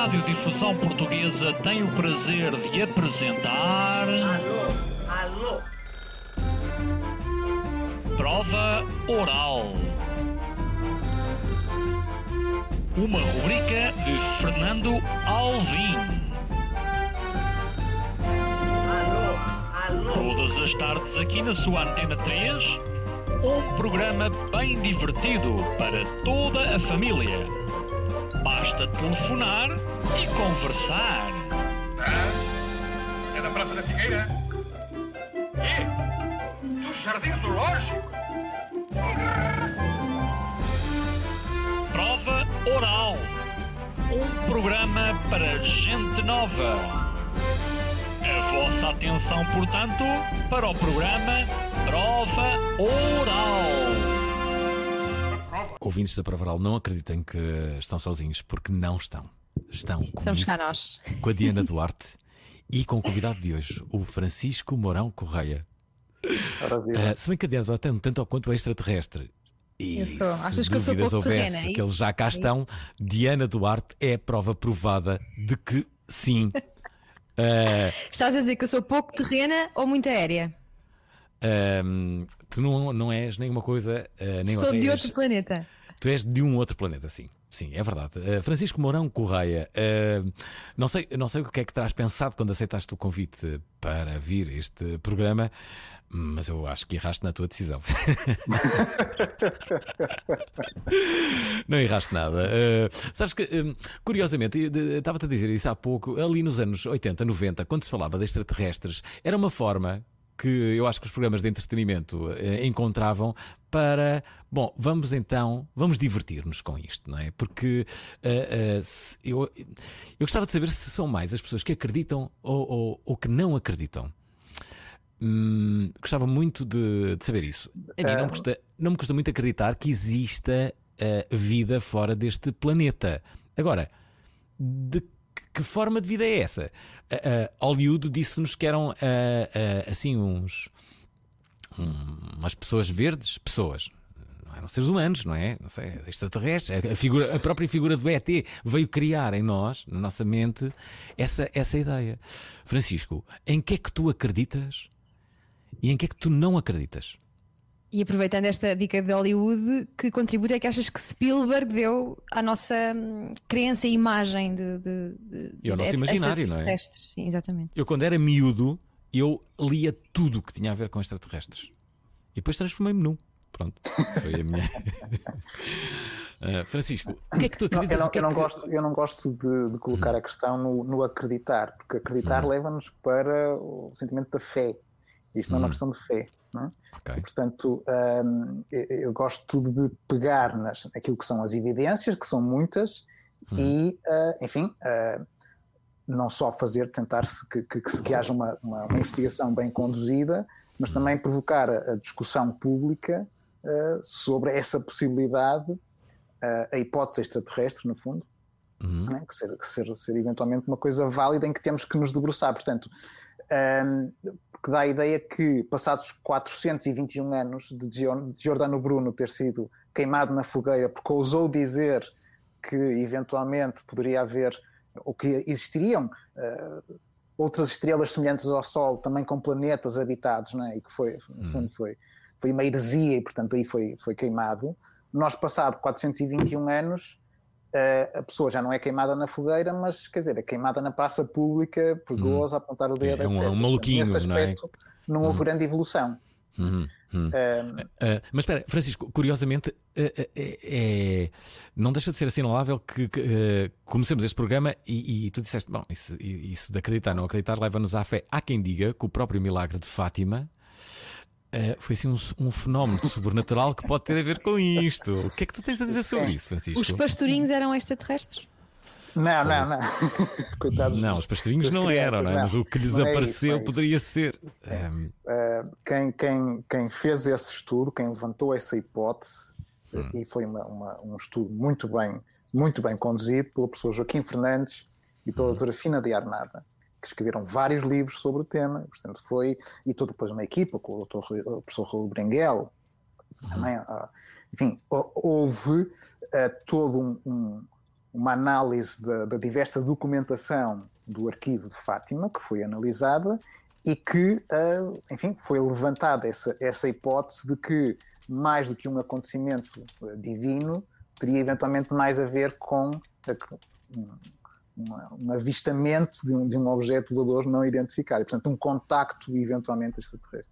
Radiodifusão Portuguesa tem o prazer de apresentar... Alô? Prova Oral. Uma rubrica de Fernando Alvim. Alô? Todas as tardes aqui na sua Antena 3, um programa bem divertido para toda a família. Basta telefonar e conversar. É da Praça da Figueira? E? Dos Jardins Zoológicos? Prova Oral. Um programa para gente nova. A vossa atenção, portanto, para o programa Prova Oral. Ouvintes da Prova Oral, não acreditem que estão sozinhos, porque não estão. Estão Somos cá nós. com a Diana Duarte e com o convidado de hoje, o Francisco Mourão Correia. Se bem que a Diana Duarte é um tanto ou quanto extraterrestre. E Eu sou. se Achas que eu sou dúvidas pouco houvesse terrena, é que eles isso? já cá estão, Diana Duarte é a prova provada de que sim. Estás a dizer que eu sou pouco terrena ou muito aérea? Tu não és nenhuma coisa, nem Sou de és- outro planeta. Tu és de um outro planeta, sim. Sim, é verdade. Francisco Mourão Correia, não sei o que é que terás pensado quando aceitaste o convite para vir a este programa, mas eu acho que erraste na tua decisão. Não erraste nada. Sabes que, curiosamente, estava-te a dizer isso há pouco, ali nos anos 80, 90, quando se falava de extraterrestres, era uma forma que eu acho que os programas de entretenimento encontravam para, bom, vamos divertir-nos com isto, não é? Porque eu gostava de saber se são mais as pessoas que acreditam ou que não acreditam. Gostava muito de saber isso. A mim não me custa muito acreditar que exista vida fora deste planeta. Agora, de que forma de vida é essa? Hollywood disse-nos que eram assim umas pessoas verdes, pessoas, não eram seres humanos, não é? Não sei, extraterrestres. A própria figura do ET veio criar em nós, na nossa mente, essa ideia. Francisco, em que é que tu acreditas e em que é que tu não acreditas? E aproveitando esta dica de Hollywood, que contributo é que achas que Spielberg deu à nossa crença e imagem E ao nosso imaginário, não é? extraterrestres? Sim, exatamente. Eu, quando era miúdo, eu lia tudo que tinha a ver com extraterrestres. E depois transformei-me num. Pronto, foi a minha... Francisco, o que é que tu acreditas? Eu não gosto de colocar a questão no acreditar, porque acreditar leva-nos para o sentimento da fé. Isto não é uma questão de fé, não é? Ok. Portanto, eu gosto de pegar naquilo que são as evidências, que são muitas, e, enfim, não só tentar que haja uma investigação bem conduzida, mas também provocar a discussão pública sobre essa possibilidade, a hipótese extraterrestre, no fundo, não é? que ser eventualmente uma coisa válida em que temos que nos debruçar. Portanto, que dá a ideia que, passados 421 anos de Giordano Bruno ter sido queimado na fogueira porque ousou dizer que eventualmente poderia haver, ou que existiriam outras estrelas semelhantes ao Sol, também com planetas habitados, não é? E que no fundo foi uma heresia e, portanto, aí foi queimado. Nós, passado 421 anos, a pessoa já não é queimada na fogueira, mas, quer dizer, é queimada na praça pública, perigosa, a apontar o dedo, etc. Um maluquinho, nesse aspecto, não é? Não houve grande evolução. Mas espera, Francisco, curiosamente, não deixa de ser assinalável que comecemos este programa e tu disseste, bom, isso de acreditar, não acreditar, leva-nos à fé. Há quem diga que o próprio milagre de Fátima foi assim um fenómeno sobrenatural que pode ter a ver com isto. O que é que tu tens a dizer sobre isso, Francisco? Os pastorinhos eram extraterrestres? Não. Coitados. Não, os pastorinhos das não crianças, eram, não é? Mas o que lhes não é isso, apareceu não é isso. poderia ser. Quem fez esse estudo, quem levantou essa hipótese, e foi um estudo muito bem conduzido pelo professor Joaquim Fernandes e pela doutora Fina de Armada, que escreveram vários livros sobre o tema, portanto e depois uma equipa com o professor Raul Brenguel, também, enfim, houve todo uma análise da diversa documentação do arquivo de Fátima, que foi analisada e que, enfim, foi levantada essa hipótese de que, mais do que um acontecimento divino, teria eventualmente mais a ver com um avistamento de um objeto voador não identificado, e, portanto, um contacto eventualmente extraterrestre.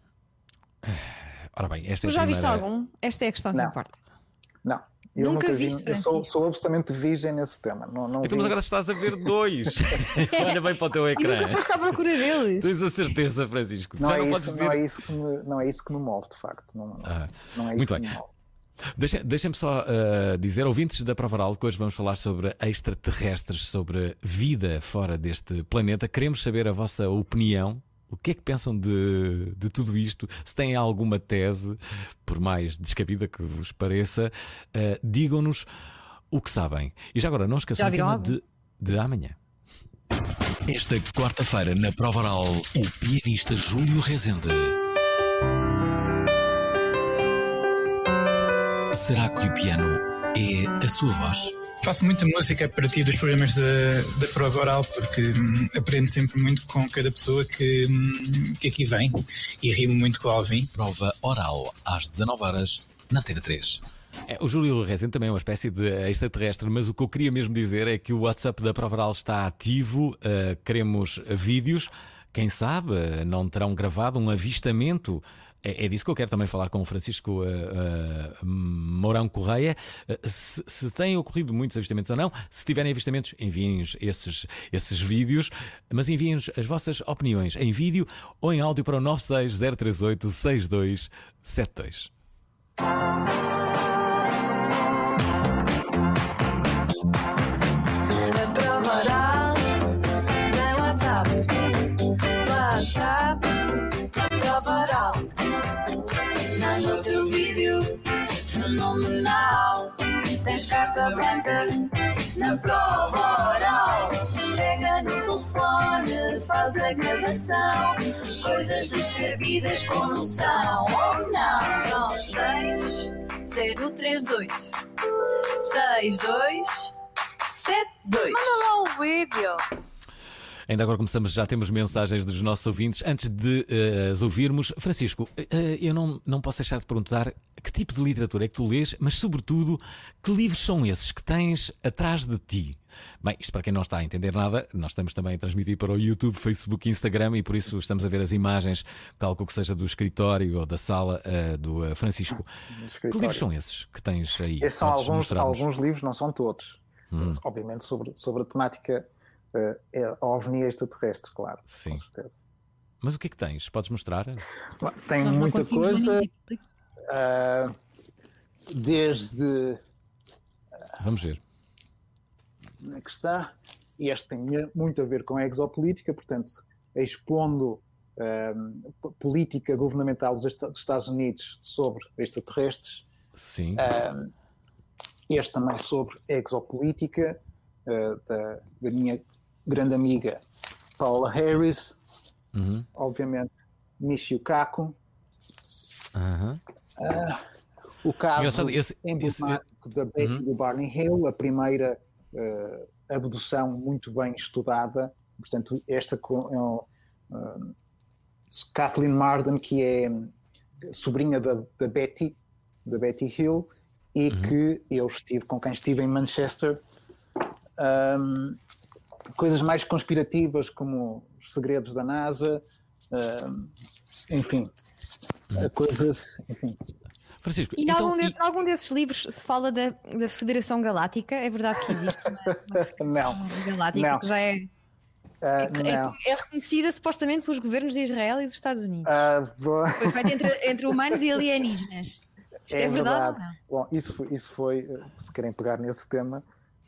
Ora bem, esta é Tu já a viste primeira... algum? Esta é a questão que Não. importa. Não. Eu Nunca nunca viste, vi, eu sou Francisco? absolutamente virgem nesse tema. Não Então, mas vi. agora estás a ver 2. Olha bem para o teu E ecrã. nunca foste à procura deles. Tens a certeza, Francisco? Não Já é não isso, podes dizer. não é isso que me move, de facto. Não é muito isso bem. que me move. Deixem-me só dizer, ouvintes da Prova Oral, que hoje vamos falar sobre extraterrestres, sobre vida fora deste planeta. Queremos saber a vossa opinião. O que é que pensam de tudo isto? Se têm alguma tese, por mais descabida que vos pareça, digam-nos o que sabem. E já agora, não esqueçam Já o viram tema algo? de amanhã. Esta quarta-feira, na Prova Oral, o pianista Júlio Rezende. Será que o piano é a sua voz? Faço muita música a partir dos programas da Prova Oral, porque aprendo sempre muito com cada pessoa que aqui vem e rimo muito com o Alvin. Prova Oral, às 19h, na Antena 3. O Júlio Rezende também é uma espécie de extraterrestre, mas o que eu queria mesmo dizer é que o WhatsApp da Prova Oral está ativo, queremos vídeos, quem sabe não terão gravado um avistamento. É disso que eu quero também falar com o Francisco Mourão Correia. Se têm ocorrido muitos avistamentos ou não, se tiverem avistamentos, enviem-nos esses vídeos, mas enviem-nos as vossas opiniões em vídeo ou em áudio para o 960386272. Manda o teu vídeo fenomenal. Tens carta branca na prova oral. Pega no telefone, faz a gravação. Coisas descabidas com noção. Ou não? 96038 6272. Manda lá o vídeo. Ainda agora começamos, já temos mensagens dos nossos ouvintes. Antes de as ouvirmos, Francisco, eu não posso deixar de perguntar que tipo de literatura é que tu lês, mas sobretudo, que livros são esses que tens atrás de ti? Bem, isto para quem não está a entender nada, nós estamos também a transmitir para o YouTube, Facebook e Instagram, e por isso estamos a ver as imagens, calculo que seja do escritório ou da sala do Francisco. Que livros são esses que tens aí? Estes são Podes alguns livros, não são todos. Obviamente sobre a temática OVNI extraterrestre, claro. Sim. Com certeza. Mas o que é que tens? Podes mostrar? Tem Nós não muita conseguimos ver coisa, nenhum tipo desde... Vamos ver. Onde é que está? Este tem muito a ver com a exopolítica, portanto, expondo política governamental dos Estados Unidos sobre extraterrestres. Sim. Este também sobre exopolítica, da minha grande amiga Paula Harris. Obviamente, Michio Kaku. O caso emblemático da Betty do Barney Hill, a primeira abdução muito bem estudada. Portanto, esta Kathleen Marden, que é sobrinha da Betty Hill, e que eu com quem estive em Manchester. Coisas mais conspirativas como os segredos da NASA, enfim, coisas, enfim. Francisco, E em algum desses livros se fala da Federação Galáctica? É verdade que existe uma Federação Galáctica que já é reconhecida supostamente pelos governos de Israel e dos Estados Unidos. Foi feita entre humanos e alienígenas. Isto é verdade ou não? Bom, isso foi, se querem pegar nesse tema,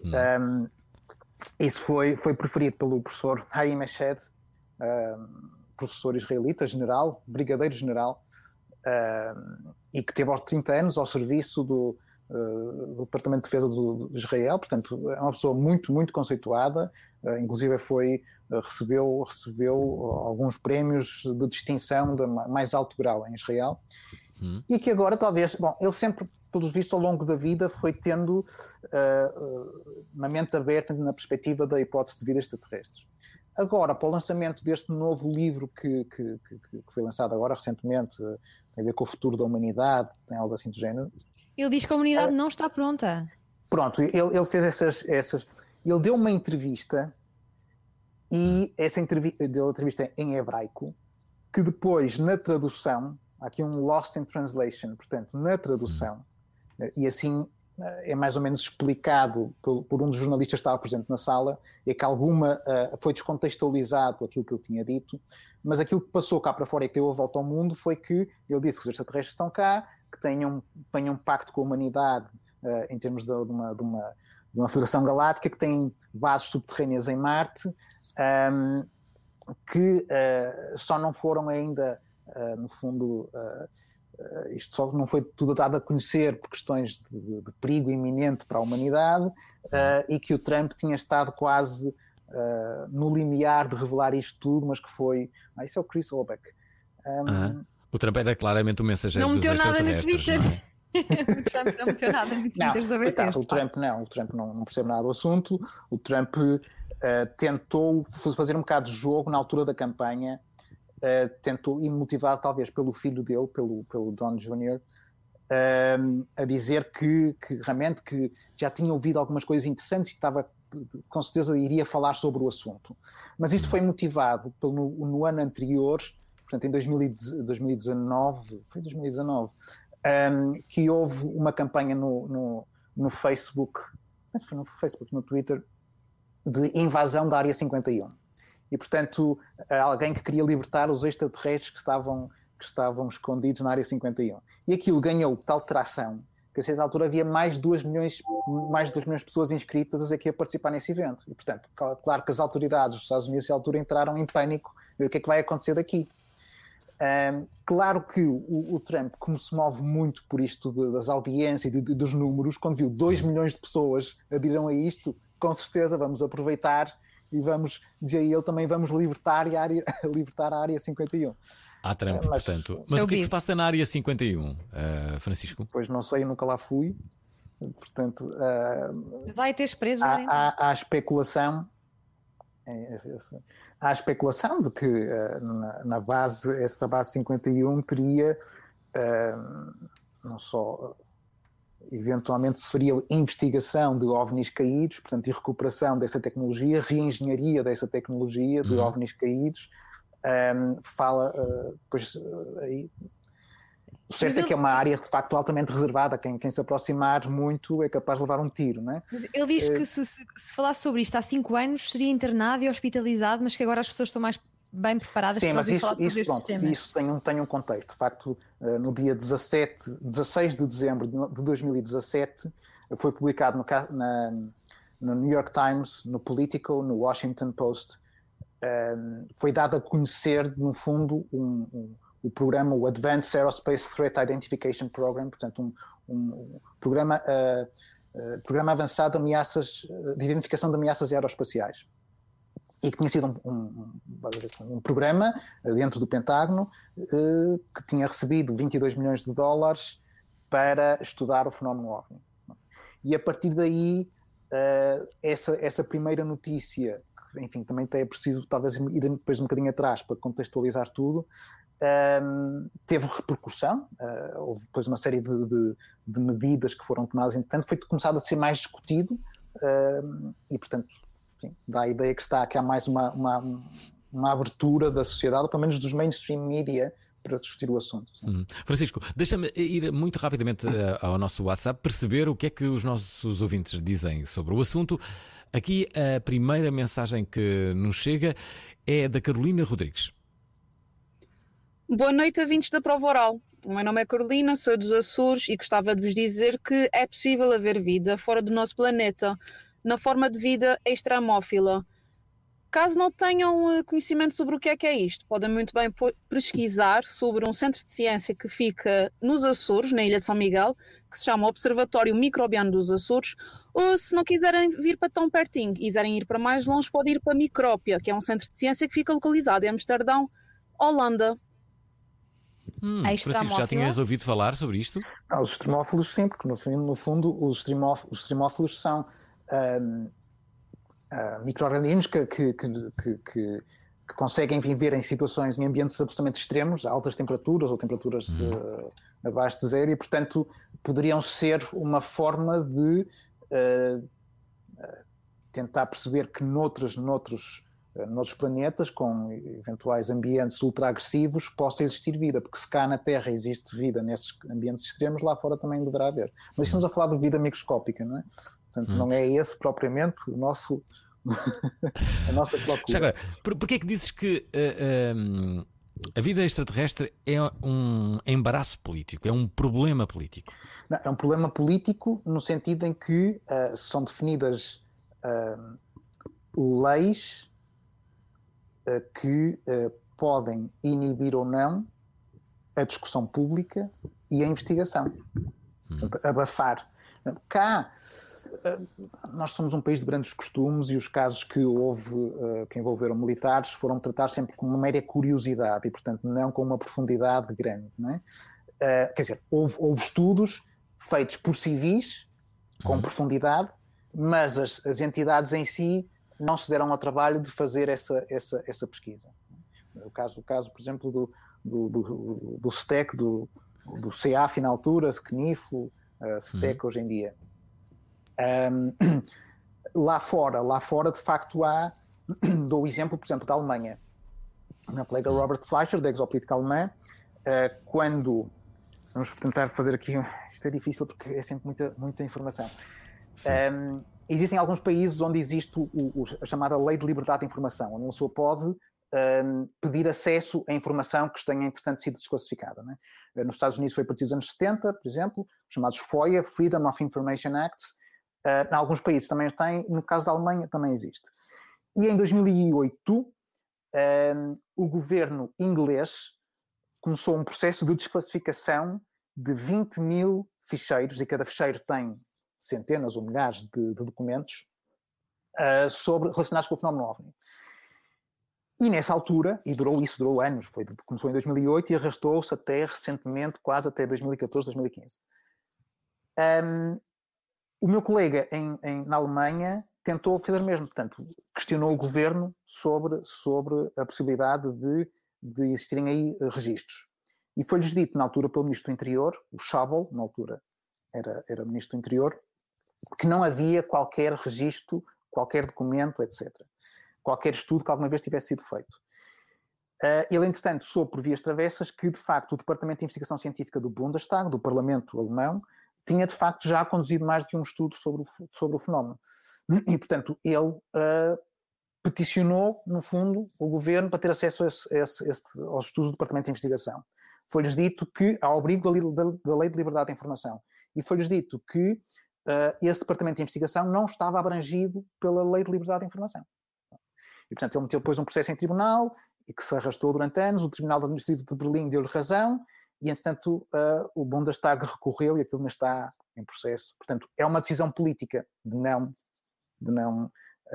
isso foi preferido pelo professor Haim Eshed, professor israelita, brigadeiro general, e que teve aos 30 anos ao serviço do Departamento de Defesa de Israel. Portanto, é uma pessoa muito, muito conceituada, inclusive recebeu alguns prémios de distinção de mais alto grau em Israel, e que agora talvez, ele sempre pelos vistos, ao longo da vida foi tendo uma mente aberta na perspectiva da hipótese de vida extraterrestre. Agora, para o lançamento deste novo livro que foi lançado agora recentemente, tem a ver com o futuro da humanidade, tem algo assim do género. Ele diz que a humanidade não está pronta. Pronto, ele fez essas. Ele deu uma entrevista e essa entrevista deu uma entrevista em hebraico, que depois, na tradução, há aqui um lost in translation, portanto, na tradução, e assim é mais ou menos explicado por um dos jornalistas que estava presente na sala, é que foi descontextualizado aquilo que ele tinha dito, mas aquilo que passou cá para fora e que deu a volta ao mundo foi que ele disse que os extraterrestres estão cá, que tenham um pacto com a humanidade em termos de uma federação galáctica, que tem bases subterrâneas em Marte, que só não foram ainda, no fundo... isto só não foi tudo dado a conhecer por questões de perigo iminente para a humanidade, e que o Trump tinha estado quase no limiar de revelar isto tudo, mas que foi... isso é o Chris Obeck. O Trump era claramente o mensageiro dos extraterrestres. Não meteu nada no Twitter. O Trump não meteu nada no Twitter sobre isto. O Trump não percebe nada do assunto. O Trump tentou fazer um bocado de jogo na altura da campanha, tentou, e motivado talvez pelo filho dele, pelo Don Jr., a dizer que realmente que já tinha ouvido algumas coisas interessantes e que estava, com certeza iria falar sobre o assunto. Mas isto foi motivado no ano anterior, portanto em 2019, foi 2019, que houve uma campanha no Facebook, mas foi no Facebook, no Twitter, de invasão da Área 51. E, portanto, alguém que queria libertar os extraterrestres que estavam escondidos na Área 51. E aquilo ganhou tal tração que a certa altura havia mais de 2 milhões de pessoas inscritas a dizer que ia participar nesse evento. E, portanto, claro que as autoridades dos Estados Unidos, nessa altura, entraram em pânico. O que é que vai acontecer daqui? Claro que o Trump, como se move muito por isto das audiências e dos números, quando viu 2 milhões de pessoas aderiram a isto, com certeza vamos aproveitar e vamos, dizia ele também, vamos libertar a Área 51. Trump, portanto. Mas o que é que se passa na Área 51, Francisco? Pois não sei, nunca lá fui. Portanto, vai ter preso há especulação. Há especulação de que na base, essa base 51 teria não só eventualmente se faria investigação de OVNIs caídos, portanto, e recuperação dessa tecnologia, reengenharia dessa tecnologia de OVNIs caídos. Pois aí. O certo é que é uma área de facto altamente reservada. Quem se aproximar muito é capaz de levar um tiro, não é? Mas ele diz que se falasse sobre isto há 5 anos seria internado e hospitalizado, mas que agora as pessoas estão mais bem preparadas para ouvir falar sobre estes temas. Isso tem um contexto. De facto, no dia 16 de dezembro de 2017 foi publicado no New York Times, no Politico, no Washington Post, foi dado a conhecer, no fundo, o programa, o Advanced Aerospace Threat Identification Program, portanto um programa avançado de identificação de ameaças aeroespaciais, e que tinha sido um programa dentro do Pentágono que tinha recebido 22 milhões de dólares para estudar o fenómeno OVNI. E a partir daí, essa primeira notícia, que, enfim, também é preciso talvez ir depois um bocadinho atrás para contextualizar tudo, teve repercussão, houve depois uma série de medidas que foram tomadas, entretanto foi começado a ser mais discutido, e portanto, enfim, dá a ideia que há mais uma abertura da sociedade, pelo menos dos mainstream media, para discutir o assunto. Francisco, deixa-me ir muito rapidamente ao nosso WhatsApp, perceber o que é que os nossos ouvintes dizem sobre o assunto. Aqui a primeira mensagem que nos chega é da Carolina Rodrigues. Boa noite, ouvintes da Prova Oral. O meu nome é Carolina, sou dos Açores e gostava de vos dizer que é possível haver vida fora do nosso planeta, na forma de vida extramófila. Caso não tenham conhecimento sobre o que é isto, podem muito bem pesquisar sobre um centro de ciência que fica nos Açores, na Ilha de São Miguel, que se chama Observatório Microbiano dos Açores, ou se não quiserem vir para tão pertinho e quiserem ir para mais longe, podem ir para Micrópia, que é um centro de ciência que fica localizado em Amsterdão, Holanda. extramófila. Já tinhas ouvido falar sobre isto? Os extremófilos sim, porque no fundo os extremófilos são micro-organismos que conseguem viver em situações, em ambientes absolutamente extremos, a altas temperaturas ou temperaturas abaixo de zero, e portanto poderiam ser uma forma de tentar perceber que noutros planetas, com eventuais ambientes ultra-agressivos, possa existir vida, porque se cá na Terra existe vida nesses ambientes extremos, lá fora também deverá haver. Mas estamos a falar de vida microscópica, não é? Portanto, não é esse propriamente a nossa procura. Já agora, porquê é que dizes que a vida extraterrestre é um embaraço político, é um problema político? Não, é um problema político no sentido em que são definidas leis que podem inibir ou não a discussão pública e a investigação. Portanto, abafar. Cá, nós somos um país de grandes costumes e os casos que houve, que envolveram militares, foram tratados sempre com uma mera curiosidade e, portanto, não com uma profundidade grande. Não é? Quer dizer, houve estudos feitos por civis, com profundidade, mas as entidades em si não se deram ao trabalho de fazer essa pesquisa. O caso, por exemplo, do STEC, do CEAF na altura, SCNIF, STEC hoje em dia. Lá fora, de facto, dou o exemplo, por exemplo, da Alemanha. O meu colega Robert Fleischer, da Exopolítica Alemã, quando... Vamos tentar fazer aqui... Isto é difícil porque é sempre muita informação. Existem alguns países onde existe a chamada Lei de Liberdade de Informação, onde uma pessoa pode pedir acesso à informação que tenha, entretanto, sido desclassificada. Não é? Nos Estados Unidos foi a partir dos anos 70, por exemplo, chamados FOIA, Freedom of Information Acts. Em alguns países também tem, no caso da Alemanha também existe. E em 2008, o governo inglês começou um processo de desclassificação de 20 mil ficheiros, e cada ficheiro tem centenas ou milhares de documentos relacionados com o fenómeno OVNI. E nessa altura, e durou anos, começou em 2008 e arrastou-se até recentemente, quase até 2014, 2015. O meu colega na Alemanha tentou fazer o mesmo, portanto, questionou o governo sobre a possibilidade de existirem aí registros. E foi-lhes dito, na altura, pelo Ministro do Interior, o Schäuble, na altura era Ministro do Interior, que não havia qualquer registro, qualquer documento, etc. Qualquer estudo que alguma vez tivesse sido feito. Ele, entretanto, soube por vias travessas que, de facto, o Departamento de Investigação Científica do Bundestag, do Parlamento Alemão, tinha, de facto, já conduzido mais de um estudo sobre o fenómeno. E, portanto, ele peticionou, no fundo, o governo para ter acesso aos estudos do Departamento de Investigação. Foi-lhes dito que, ao abrigo da Lei de Liberdade de Informação, e foi-lhes dito que esse Departamento de Investigação não estava abrangido pela Lei de Liberdade de Informação. E, portanto, ele meteu depois um processo em tribunal, e que se arrastou durante anos. O Tribunal Administrativo de Berlim deu-lhe razão, e, entretanto, o Bundestag recorreu e aquilo ainda está em processo. Portanto, é uma decisão política de não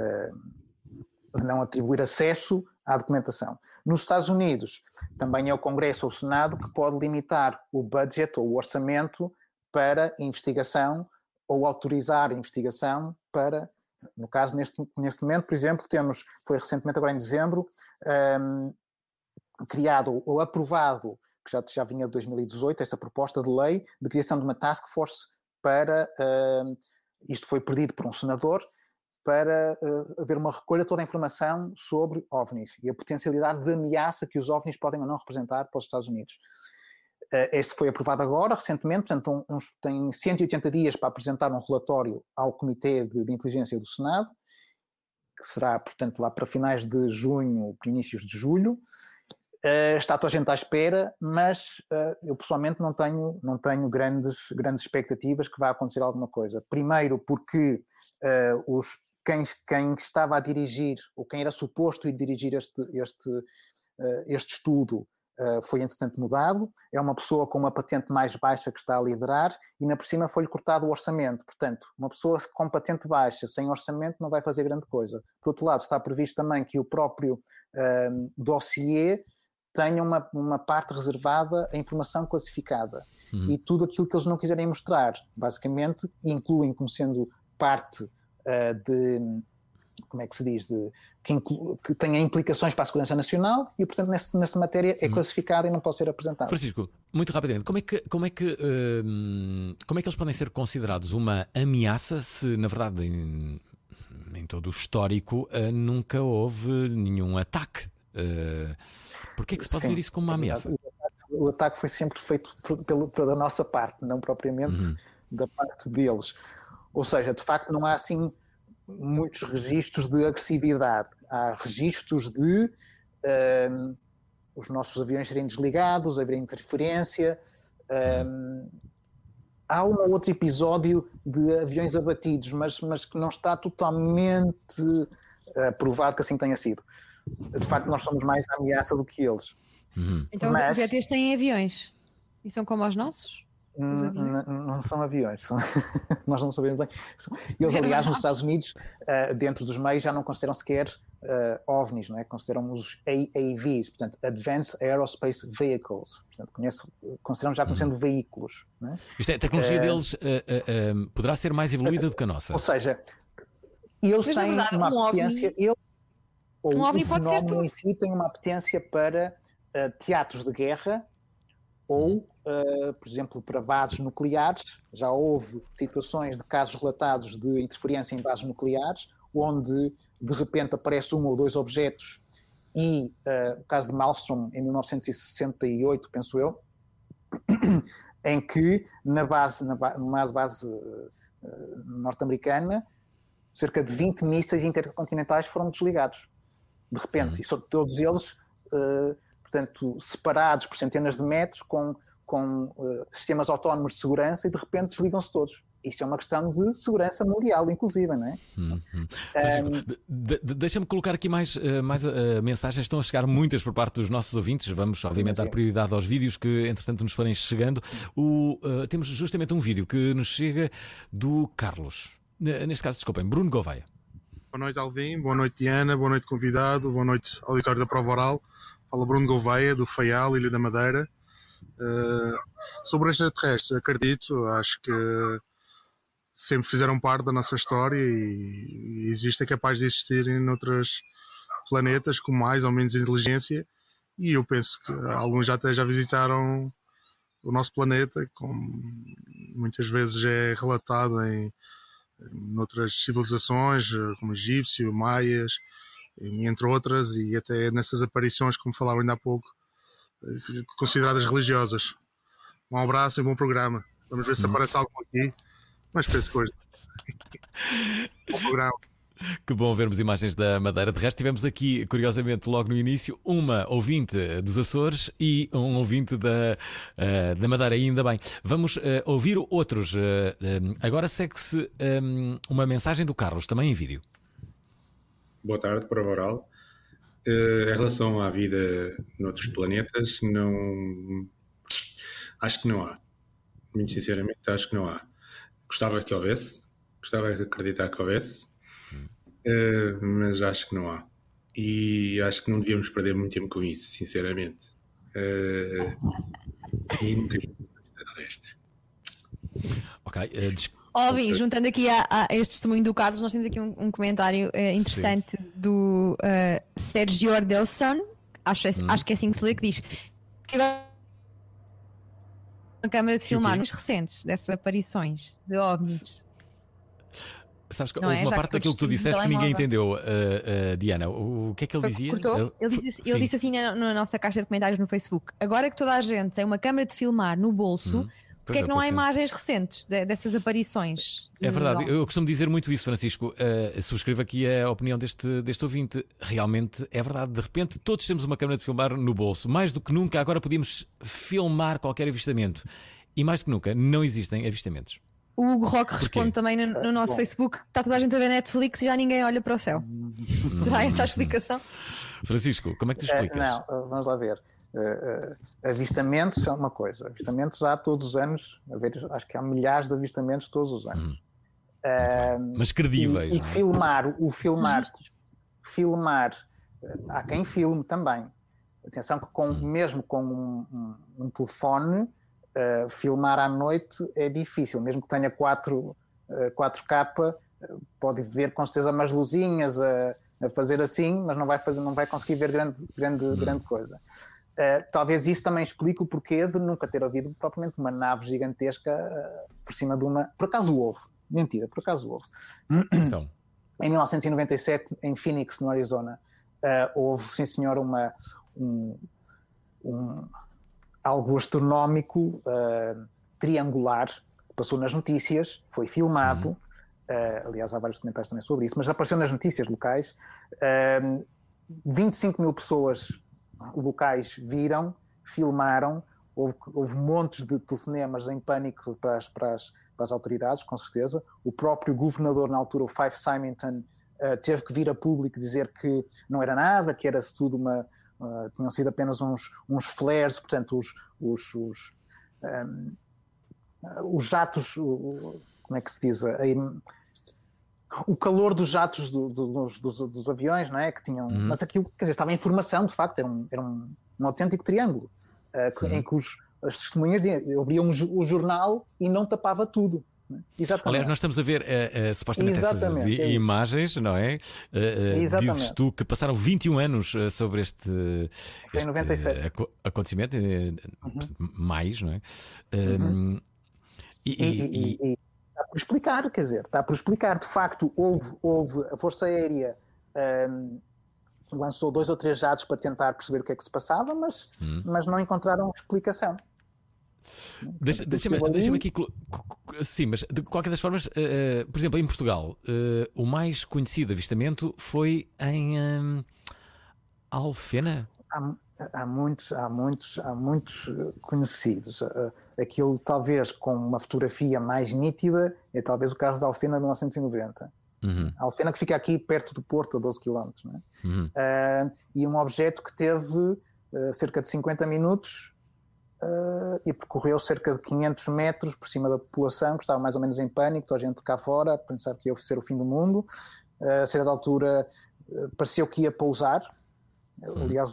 atribuir acesso à documentação. Nos Estados Unidos, também é o Congresso ou o Senado que pode limitar o budget ou o orçamento para investigação ou autorizar a investigação para, no caso, neste momento, por exemplo, foi recentemente, agora em dezembro, criado ou aprovado, que já vinha de 2018, esta proposta de lei de criação de uma task force para, isto foi pedido por um senador, para haver uma recolha de toda a informação sobre OVNIs e a potencialidade de ameaça que os OVNIs podem ou não representar para os Estados Unidos. Este foi aprovado agora, recentemente, portanto tem 180 dias para apresentar um relatório ao Comitê de Inteligência do Senado, que será, portanto, lá para finais de junho, inícios de julho. Está toda a gente à espera, mas eu pessoalmente não tenho grandes expectativas que vá acontecer alguma coisa. Primeiro porque quem estava a dirigir, ou quem era suposto ir dirigir este estudo, foi entretanto mudado, é uma pessoa com uma patente mais baixa que está a liderar e ainda por cima foi-lhe cortado o orçamento. Portanto, uma pessoa com patente baixa, sem orçamento, não vai fazer grande coisa. Por outro lado, está previsto também que o próprio dossiê tenham uma parte reservada a informação classificada. E tudo aquilo que eles não quiserem mostrar, basicamente, incluem como sendo parte de... Como é que se diz? Que tenha implicações para a segurança nacional e, portanto, nessa matéria é classificada e não pode ser apresentada. Francisco, muito rapidamente, como é que eles podem ser considerados uma ameaça se, na verdade, em todo o histórico, nunca houve nenhum ataque? Porquê é que se pode ver isso como uma ameaça? O ataque foi sempre feito pela nossa parte, não propriamente da parte deles. Ou seja, de facto, não há assim muitos registros de agressividade. Há registros de os nossos aviões serem desligados, haver interferência. Há um ou outro episódio de aviões abatidos, mas que não está totalmente provado que assim tenha sido. De facto, nós somos mais a ameaça do que eles. Então os ETs têm aviões e são como os nossos? Não são aviões, nós não sabemos bem. Eles, aliás, nos Estados Unidos, dentro dos meios, já não consideram sequer OVNIs, não é? Consideram os AAVs, portanto, Advanced Aerospace Vehicles. Portanto, consideram já como sendo veículos. Não é? Isto é, a tecnologia deles poderá ser mais evoluída do que a nossa. Ou seja, eles têm uma apetência. Um OVNI pode ser tudo. Em si tem uma apetência para teatros de guerra ou, por exemplo, para bases nucleares. Já houve situações de casos relatados de interferência em bases nucleares, onde de repente aparece um ou dois objetos e o caso de Malmstrom em 1968, penso eu, em que numa base norte-americana cerca de 20 mísseis intercontinentais foram desligados de repente, e todos eles portanto, separados por centenas de metros com sistemas autónomos de segurança, e de repente desligam-se todos. Isto é uma questão de segurança mundial, inclusive, não é? Deixa-me colocar aqui mais mensagens. Estão a chegar muitas por parte dos nossos ouvintes. Vamos, obviamente, dar prioridade aos vídeos que, entretanto, nos forem chegando. Temos justamente um vídeo que nos chega do Carlos. Neste caso, desculpem, Bruno Gouveia. Boa noite, Alvin. Boa noite, Diana. Boa noite, convidado. Boa noite, auditório da Prova Oral. Fala Bruno Gouveia, do Faial, Ilha da Madeira. Sobre extraterrestres, acredito, acho que sempre fizeram parte da nossa história e existem, capaz de existirem noutros planetas com mais ou menos inteligência, e eu penso que alguns já visitaram o nosso planeta, como muitas vezes é relatado em noutras civilizações, como egípcio, maias, entre outras, e até nessas aparições, como falava ainda há pouco, consideradas religiosas. Um abraço e bom programa. Vamos ver se aparece algo aqui, mas penso que hoje. Bom programa. Que bom vermos imagens da Madeira. De resto, tivemos aqui, curiosamente, logo no início, uma ouvinte dos Açores e um ouvinte da Madeira, ainda bem. Vamos ouvir outros. Agora segue-se uma mensagem do Carlos, também em vídeo. Boa tarde, Prova Oral. Em relação à vida noutros planetas, acho que não há. Muito sinceramente, acho que não há. Gostava que houvesse, gostava de acreditar que houvesse, mas acho que não há. E acho que não devíamos perder muito tempo com isso, sinceramente. E nunca vi extraterrestre. Ok, Óbvio, juntando aqui a este testemunho do Carlos, nós temos aqui um comentário interessante do Sérgio Ordelson, acho que é assim que se lê, que diz que uma câmara de filmar nos recentes dessas aparições de OVNIs. Sabes que houve uma parte daquilo que tu disseste que ninguém entendeu, Diana. O que é que ele dizia? Cortou? Ele disse assim na nossa caixa de comentários no Facebook: agora que toda a gente tem uma câmara de filmar no bolso, porque é que não há imagens recentes dessas aparições? É verdade, eu costumo dizer muito isso, Francisco. Subscrevo aqui a opinião deste ouvinte. Realmente é verdade, de repente todos temos uma câmara de filmar no bolso. Mais do que nunca agora podíamos filmar qualquer avistamento. E mais do que nunca não existem avistamentos. O Hugo Roque responde também no nosso Facebook que está toda a gente a ver Netflix e já ninguém olha para o céu. Será essa a explicação? Francisco, como é que tu explicas? Não, vamos lá ver. Avistamentos é uma coisa. Avistamentos há todos os anos. Acho que há milhares de avistamentos todos os anos. Mas credíveis. E filmar, há quem filme também. Atenção que mesmo com um telefone, filmar à noite é difícil, mesmo que tenha 4K, pode ver com certeza umas luzinhas a fazer assim, mas não vai conseguir ver grande coisa. Talvez isso também explique o porquê de nunca ter havido propriamente uma nave gigantesca por cima de uma... Por acaso houve. Mentira, por acaso houve. Então. Em 1997, em Phoenix, no Arizona, houve, sim senhor, algo astronómico triangular, que passou nas notícias, foi filmado, aliás há vários comentários também sobre isso, mas apareceu nas notícias locais, 25 mil pessoas locais viram, filmaram, houve montes de telefonemas em pânico para as autoridades, com certeza. O próprio governador na altura, o Fife Symington, teve que vir a público dizer que não era nada, que era tudo tinham sido apenas uns flares, portanto os jatos, como é que se diz? O calor dos jatos dos aviões, não é? Que tinham, mas aquilo, quer dizer, estava em formação, de facto, era um autêntico triângulo, em que as testemunhas abriam o jornal e não tapava tudo. Exatamente. Aliás, nós estamos a ver supostamente essas imagens, não é? Dizes tu que passaram 21 anos sobre este acontecimento, mais, não é? E está por explicar, quer dizer, está por explicar. De facto, houve a Força Aérea lançou 2 ou 3 jatos para tentar perceber o que é que se passava, mas não encontraram explicação. Deixa-me aqui. Sim, mas de qualquer das formas, por exemplo, em Portugal, o mais conhecido avistamento foi em Alfena. Há muitos conhecidos. Aquilo, talvez, com uma fotografia mais nítida, é talvez o caso da Alfena de 1990. A Alfena, que fica aqui perto do Porto, a 12 km. Não é? E um objeto que teve cerca de 50 minutos e percorreu cerca de 500 metros por cima da população, que estava mais ou menos em pânico, toda a gente cá fora, a pensar que ia ser o fim do mundo. A certa altura pareceu que ia pousar. Aliás,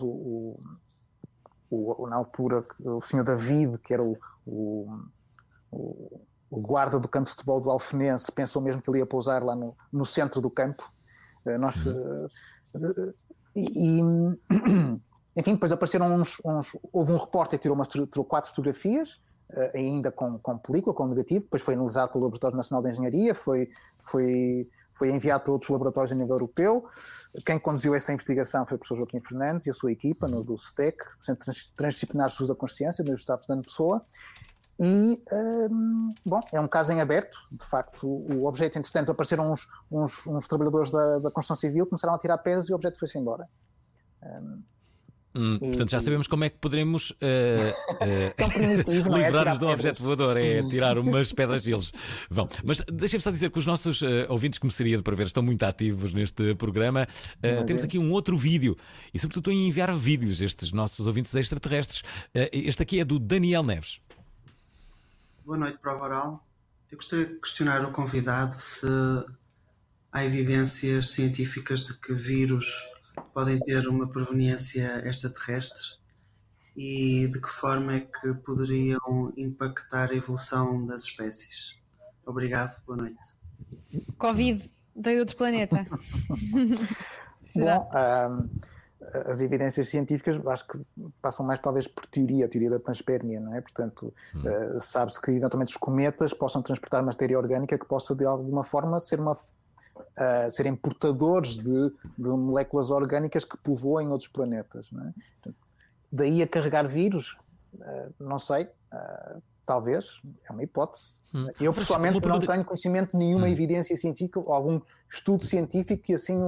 na altura, o senhor David, que era o guarda do campo de futebol do Alfenense, pensou mesmo que ele ia pousar lá no centro do campo. Enfim, depois apareceram houve um repórter que tirou 4 fotografias, ainda com película, com negativo, depois foi analisado pelo Laboratório Nacional de Engenharia, foi enviado para outros laboratórios a nível europeu. Quem conduziu essa investigação foi o professor Joaquim Fernandes e a sua equipa, do STEC, Centro Transdisciplinar de Estudos da Consciência, da Universidade de Fernando Pessoa. E, é um caso em aberto. De facto, o objeto, entretanto, apareceram uns trabalhadores da construção civil, começaram a tirar pedras e o objeto foi-se embora. Portanto, já sabemos como é que poderemos não é? livrar-nos de um objeto voador, é tirar umas pedras e eles vão. Mas deixem-me só dizer que os nossos ouvintes, como seria de prever, estão muito ativos neste programa. Temos aqui um outro vídeo e, sobretudo, estão a enviar vídeos estes nossos ouvintes extraterrestres. Este aqui é do Daniel Neves. Boa noite, Prova Oral. Eu gostaria de questionar o convidado se há evidências científicas de que vírus podem ter uma proveniência extraterrestre e de que forma é que poderiam impactar a evolução das espécies. Obrigado, boa noite. Covid veio de outro planeta. Será? Bom, as evidências científicas acho que passam mais talvez por a teoria da panspermia, não é? Portanto, sabe-se que eventualmente os cometas possam transportar matéria orgânica que possa de alguma forma serem portadores de moléculas orgânicas que povoem outros planetas, não é? Portanto, daí a carregar vírus, não sei, talvez, é uma hipótese. Eu pessoalmente não tenho conhecimento de nenhuma evidência científica ou algum estudo científico que assim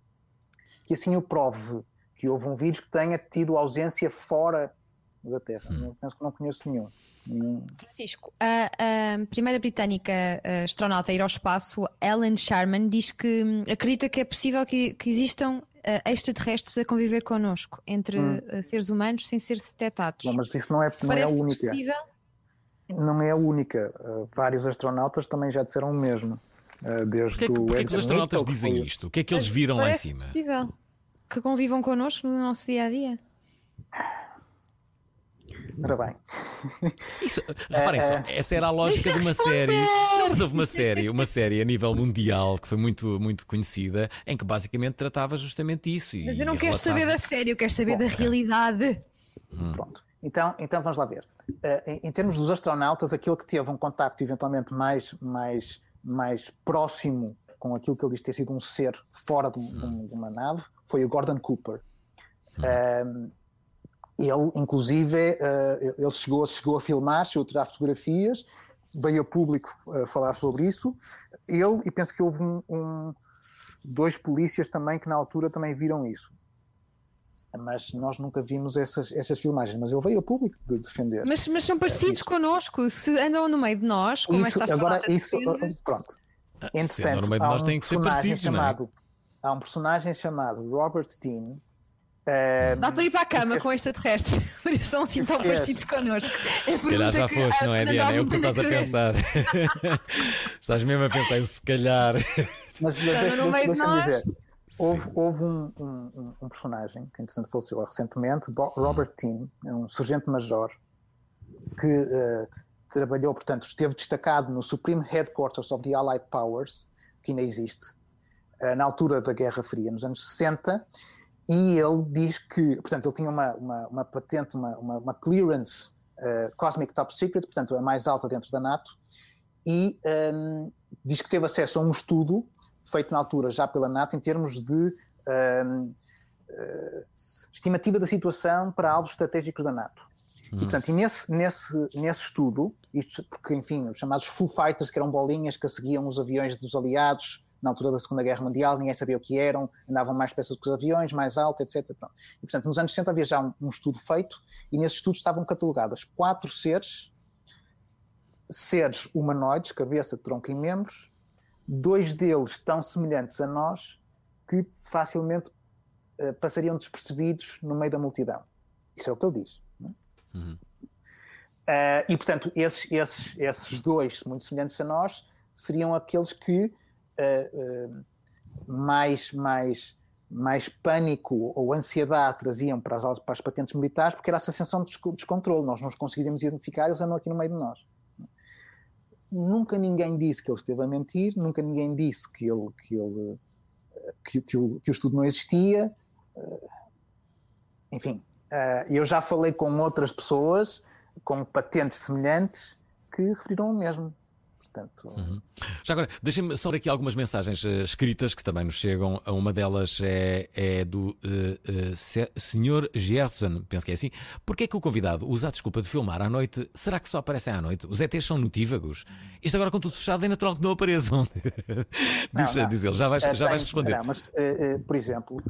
o prove, que houve um vírus que tenha tido ausência fora da Terra. Eu penso que não conheço nenhum. Francisco, a primeira britânica astronauta a ir ao espaço, Ellen Sharman, diz que acredita que é possível que existam extraterrestres a conviver connosco, entre seres humanos, sem ser detectados. Bom, mas isso não é a única. Possível? Não é a única. Vários astronautas também já disseram o mesmo. Porquê que os astronautas dizem isto? O que é que eles viram lá em cima? É possível que convivam connosco no nosso dia-a-dia. Ora bem. Reparem só, essa era a lógica de uma série. Não, mas houve uma série a nível mundial que foi muito, muito conhecida, em que basicamente tratava justamente isso. Mas eu não quero saber da série, eu quero saber da realidade. Pronto. Então vamos lá ver. Em termos dos astronautas, aquele que teve um contacto eventualmente mais próximo com aquilo que ele diz ter sido um ser fora de uma nave foi o Gordon Cooper. Ele, inclusive, ele chegou a filmar, chegou a tirar fotografias, veio a público falar sobre isso. Ele, e penso que houve dois polícias também que na altura também viram isso. Mas nós nunca vimos essas filmagens, mas ele veio a público de defender. Mas são parecidos connosco, se andam no meio de nós, como isso, agora isso, pronto. Entretanto, no meio de nós tem que ser parecidos, há um personagem chamado Robert Dean. Dá para ir para a cama com extraterrestres, por isso são assim tão parecidos connosco. Se calhar já foste, não é, Diana? É o que tu estás a pensar. Estás mesmo a pensar, eu se calhar. Mas deixa-me dizer. Houve um personagem que, entretanto, faleceu recentemente, Robert Dean, um sargento-major, que trabalhou, portanto, esteve destacado no Supreme Headquarters of the Allied Powers, que ainda existe, na altura da Guerra Fria, nos anos 60, e ele diz que, portanto, ele tinha uma patente, uma clearance Cosmic Top Secret, portanto, a mais alta dentro da NATO, e diz que teve acesso a um estudo feito na altura já pela NATO em termos de estimativa da situação para alvos estratégicos da NATO. E, portanto, e nesse estudo, isto porque, enfim, os chamados Foo Fighters, que eram bolinhas que seguiam os aviões dos aliados na altura da Segunda Guerra Mundial, ninguém sabia o que eram, andavam mais peças que os aviões, mais alto, etc. Pronto. E, portanto, nos anos 60 havia já um estudo feito, e nesse estudo estavam catalogadas 4 seres humanoides, cabeça, tronco e membros. 2 deles tão semelhantes a nós que facilmente passariam despercebidos no meio da multidão. Isso é o que ele diz. Não é? E, portanto, esses 2 muito semelhantes a nós seriam aqueles que mais pânico ou ansiedade traziam para as patentes militares, porque era essa sensação de descontrole. Nós não os conseguiríamos identificar, eles andam aqui no meio de nós. Nunca ninguém disse que ele esteve a mentir, nunca ninguém disse que o estudo não existia. Enfim, eu já falei com outras pessoas com patentes semelhantes que referiram o mesmo. Portanto... Já agora, deixem-me só ler aqui algumas mensagens escritas que também nos chegam. Uma delas é do Sr. Gerson, penso que é assim. Porquê é que o convidado usa a desculpa de filmar à noite? Será que só aparecem à noite? Os ETs são notívagos? Isto agora com tudo fechado é natural que não apareçam. Diz ele, já vais responder. Não, mas, por exemplo,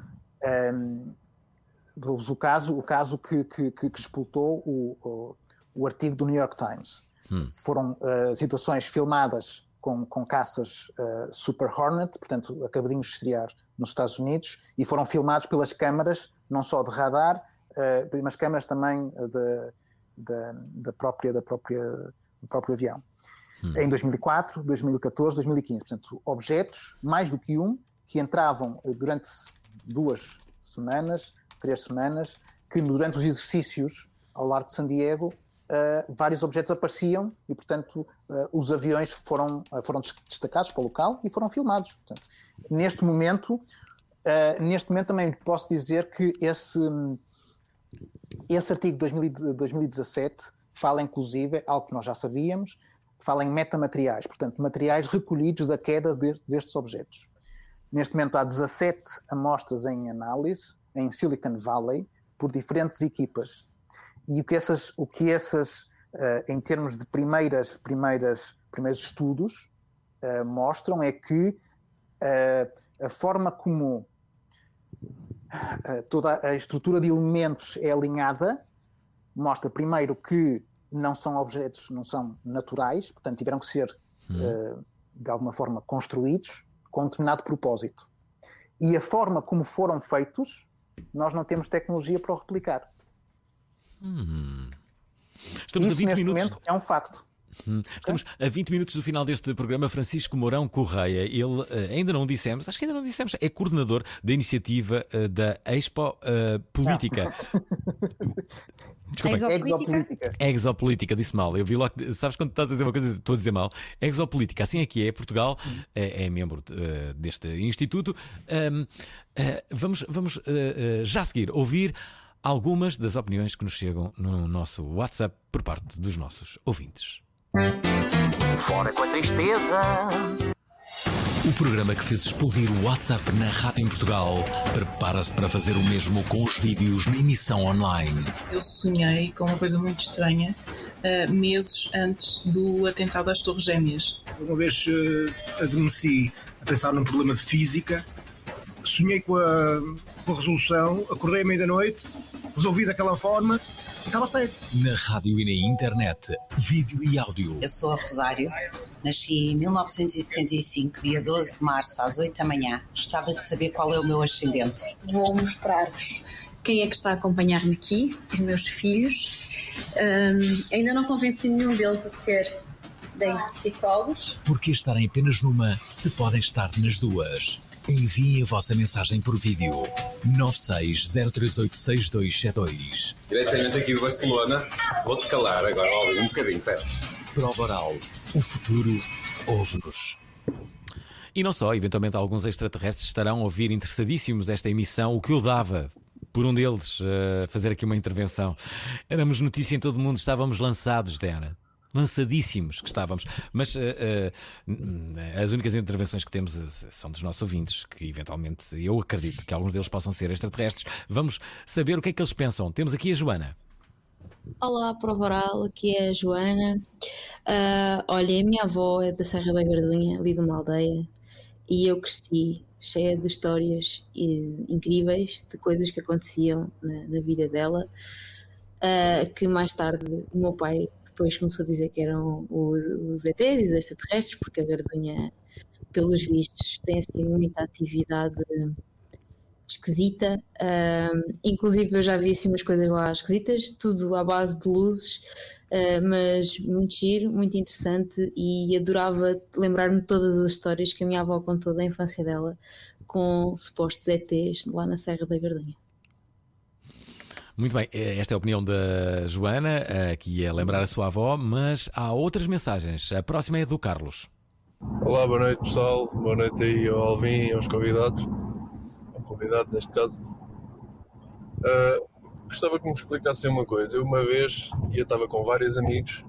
o caso que explotou o artigo do New York Times. Foram situações filmadas com caças Super Hornet, portanto, acabadinhos de estrear nos Estados Unidos, e foram filmados pelas câmaras, não só de radar, mas câmaras também do próprio avião. Em 2004, 2014, 2015. Portanto, objetos, mais do que um, que entravam durante 2 semanas, 3 semanas, que durante os exercícios ao largo de San Diego, vários objetos apareciam e, portanto, os aviões foram destacados para o local e foram filmados. Portanto, neste momento também posso dizer que esse artigo de 2017 fala, inclusive, algo que nós já sabíamos, fala em metamateriais, portanto, materiais recolhidos da queda destes objetos. Neste momento há 17 amostras em análise em Silicon Valley por diferentes equipas. E o que essas em termos de primeiros estudos mostram é que a forma como toda a estrutura de elementos é alinhada mostra primeiro que não são objetos, não são naturais, portanto tiveram que ser de alguma forma construídos com um determinado propósito. E a forma como foram feitos, nós não temos tecnologia para o replicar. Estamos Isso, a 20 neste minutos. momento, é um facto. Estamos a 20 minutos do final deste programa. Francisco Mourão Correia, ele ainda não dissemos, acho que ainda não dissemos, é coordenador da iniciativa da Expo Política. Exopolítica. Exopolítica, disse mal. Eu vi logo, sabes quando estás a dizer uma coisa, estou a dizer mal. Exopolítica, assim é que é. Portugal é membro deste instituto. Vamos já seguir ouvir algumas das opiniões que nos chegam no nosso WhatsApp por parte dos nossos ouvintes. Fora com a tristeza. O programa que fez explodir o WhatsApp na rádio em Portugal prepara-se para fazer o mesmo com os vídeos na emissão online. Eu sonhei com uma coisa muito estranha meses antes do atentado às Torres Gêmeas. Uma vez adormeci a pensar num problema de física, sonhei com a resolução, acordei à meia-noite, resolvi daquela forma e estava certo. Na rádio e na internet, vídeo e áudio. Eu sou a Rosário, nasci em 1975, dia 12 de março, às 8 da manhã. Gostava de saber qual é o meu ascendente. Vou mostrar-vos quem é que está a acompanhar-me aqui, os meus filhos. Ainda não convenci nenhum deles a ser bem psicólogos. Porque estarem apenas numa, se podem estar nas duas. Enviem a vossa mensagem por vídeo 960386272. Diretamente aqui de Barcelona. Vou-te calar agora, um bocadinho, pera. Prova Oral. O futuro ouve-nos. E não só, eventualmente alguns extraterrestres estarão a ouvir interessadíssimos esta emissão, o que eu dava por um deles fazer aqui uma intervenção. Éramos notícia em todo o mundo, estávamos lançados, Diana. Lançadíssimos que estávamos, mas as únicas intervenções que temos são dos nossos ouvintes, que eventualmente eu acredito que alguns deles possam ser extraterrestres. Vamos saber o que é que eles pensam. Temos aqui a Joana. Olá, Prova Oral, aqui é a Joana. Olha, a minha avó é da Serra da Gardunha, ali de uma aldeia, e eu cresci cheia de histórias incríveis, de coisas que aconteciam na vida dela, que mais tarde o meu pai depois começou a dizer que eram os ETs, os extraterrestres, porque a Gardunha, pelos vistos, tem assim muita atividade esquisita. Inclusive eu já vi assim umas coisas lá esquisitas, tudo à base de luzes, mas muito giro, muito interessante, e adorava lembrar-me de todas as histórias que a minha avó contou da infância dela com supostos ETs lá na Serra da Gardunha. Muito bem, esta é a opinião da Joana, que é lembrar a sua avó, mas há outras mensagens. A próxima é do Carlos. Olá, boa noite pessoal, boa noite aí ao Alvin e aos convidados, ao convidado neste caso. Gostava que me explicassem uma coisa. Eu uma vez estava com vários amigos,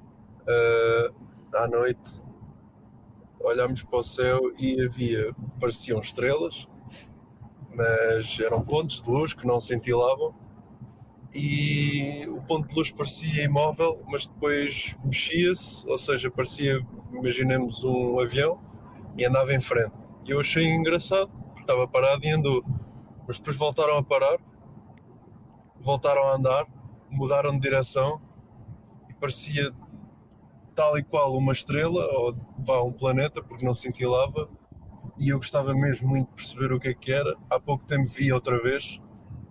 à noite, olhámos para o céu e pareciam estrelas, mas eram pontos de luz que não cintilavam. E o ponto de luz parecia imóvel, mas depois mexia-se, ou seja, parecia, imaginemos um avião, e andava em frente. E eu achei engraçado, porque estava parado e andou. Mas depois voltaram a parar, voltaram a andar, mudaram de direção, e parecia tal e qual uma estrela, ou um planeta, porque não cintilava, e eu gostava mesmo muito de perceber o que é que era. Há pouco tempo vi outra vez,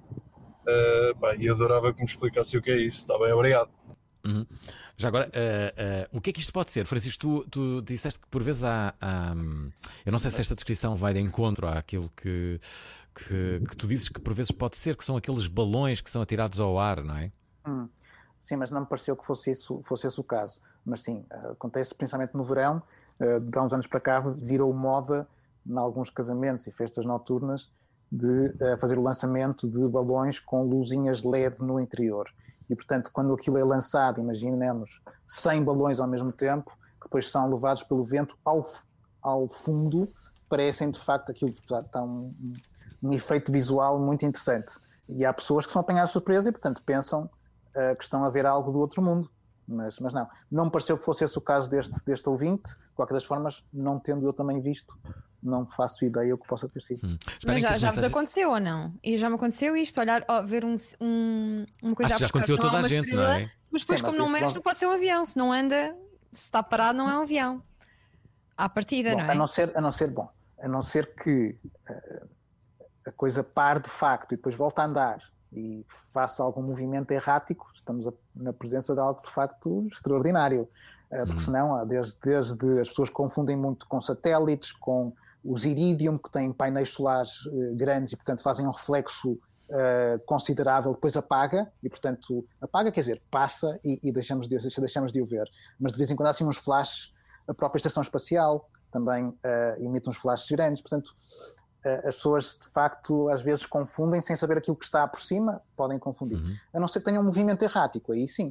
e adorava que me explicasse o que é isso. Está bem, obrigado. Uhum. Já agora, o que é que isto pode ser? Francisco, tu disseste que por vezes há eu não sei se esta descrição vai de encontro àquilo que tu dizes que por vezes pode ser, que são aqueles balões que são atirados ao ar, não é? Sim, mas não me pareceu que fosse esse o caso. Mas sim, acontece principalmente no verão. De há uns anos para cá virou moda em alguns casamentos e festas noturnas de fazer o lançamento de balões com luzinhas LED no interior. E, portanto, quando aquilo é lançado, imaginemos 100 balões ao mesmo tempo, que depois são levados pelo vento ao fundo, parecem, de facto, aquilo está um efeito visual muito interessante. E há pessoas que são apanhadas de surpresa e, portanto, pensam que estão a ver algo do outro mundo. Mas não me pareceu que fosse esse o caso deste ouvinte. De qualquer das formas, não tendo eu também visto, não faço ideia o que possa ter sido. Mas já vos aconteceu ou não? E já me aconteceu isto, ver uma coisa já aconteceu a toda a gente, não é? Mas depois, como não mexe, não pode ser um avião. Se não anda, se está parado, não é um avião. À partida, não é? A não ser que a coisa pare de facto e depois volte a andar e faça algum movimento errático, estamos na presença de algo de facto extraordinário. Porque senão, desde as pessoas confundem muito com satélites, com os Iridium, que têm painéis solares grandes e, portanto, fazem um reflexo considerável, depois apaga, e, portanto, apaga, quer dizer, passa e deixamos de o ver. Mas, de vez em quando, há assim uns flashes. A própria Estação Espacial também emite uns flashes grandes, portanto, as pessoas, de facto, às vezes confundem sem saber aquilo que está por cima, podem confundir. A não ser que tenham um movimento errático, aí sim.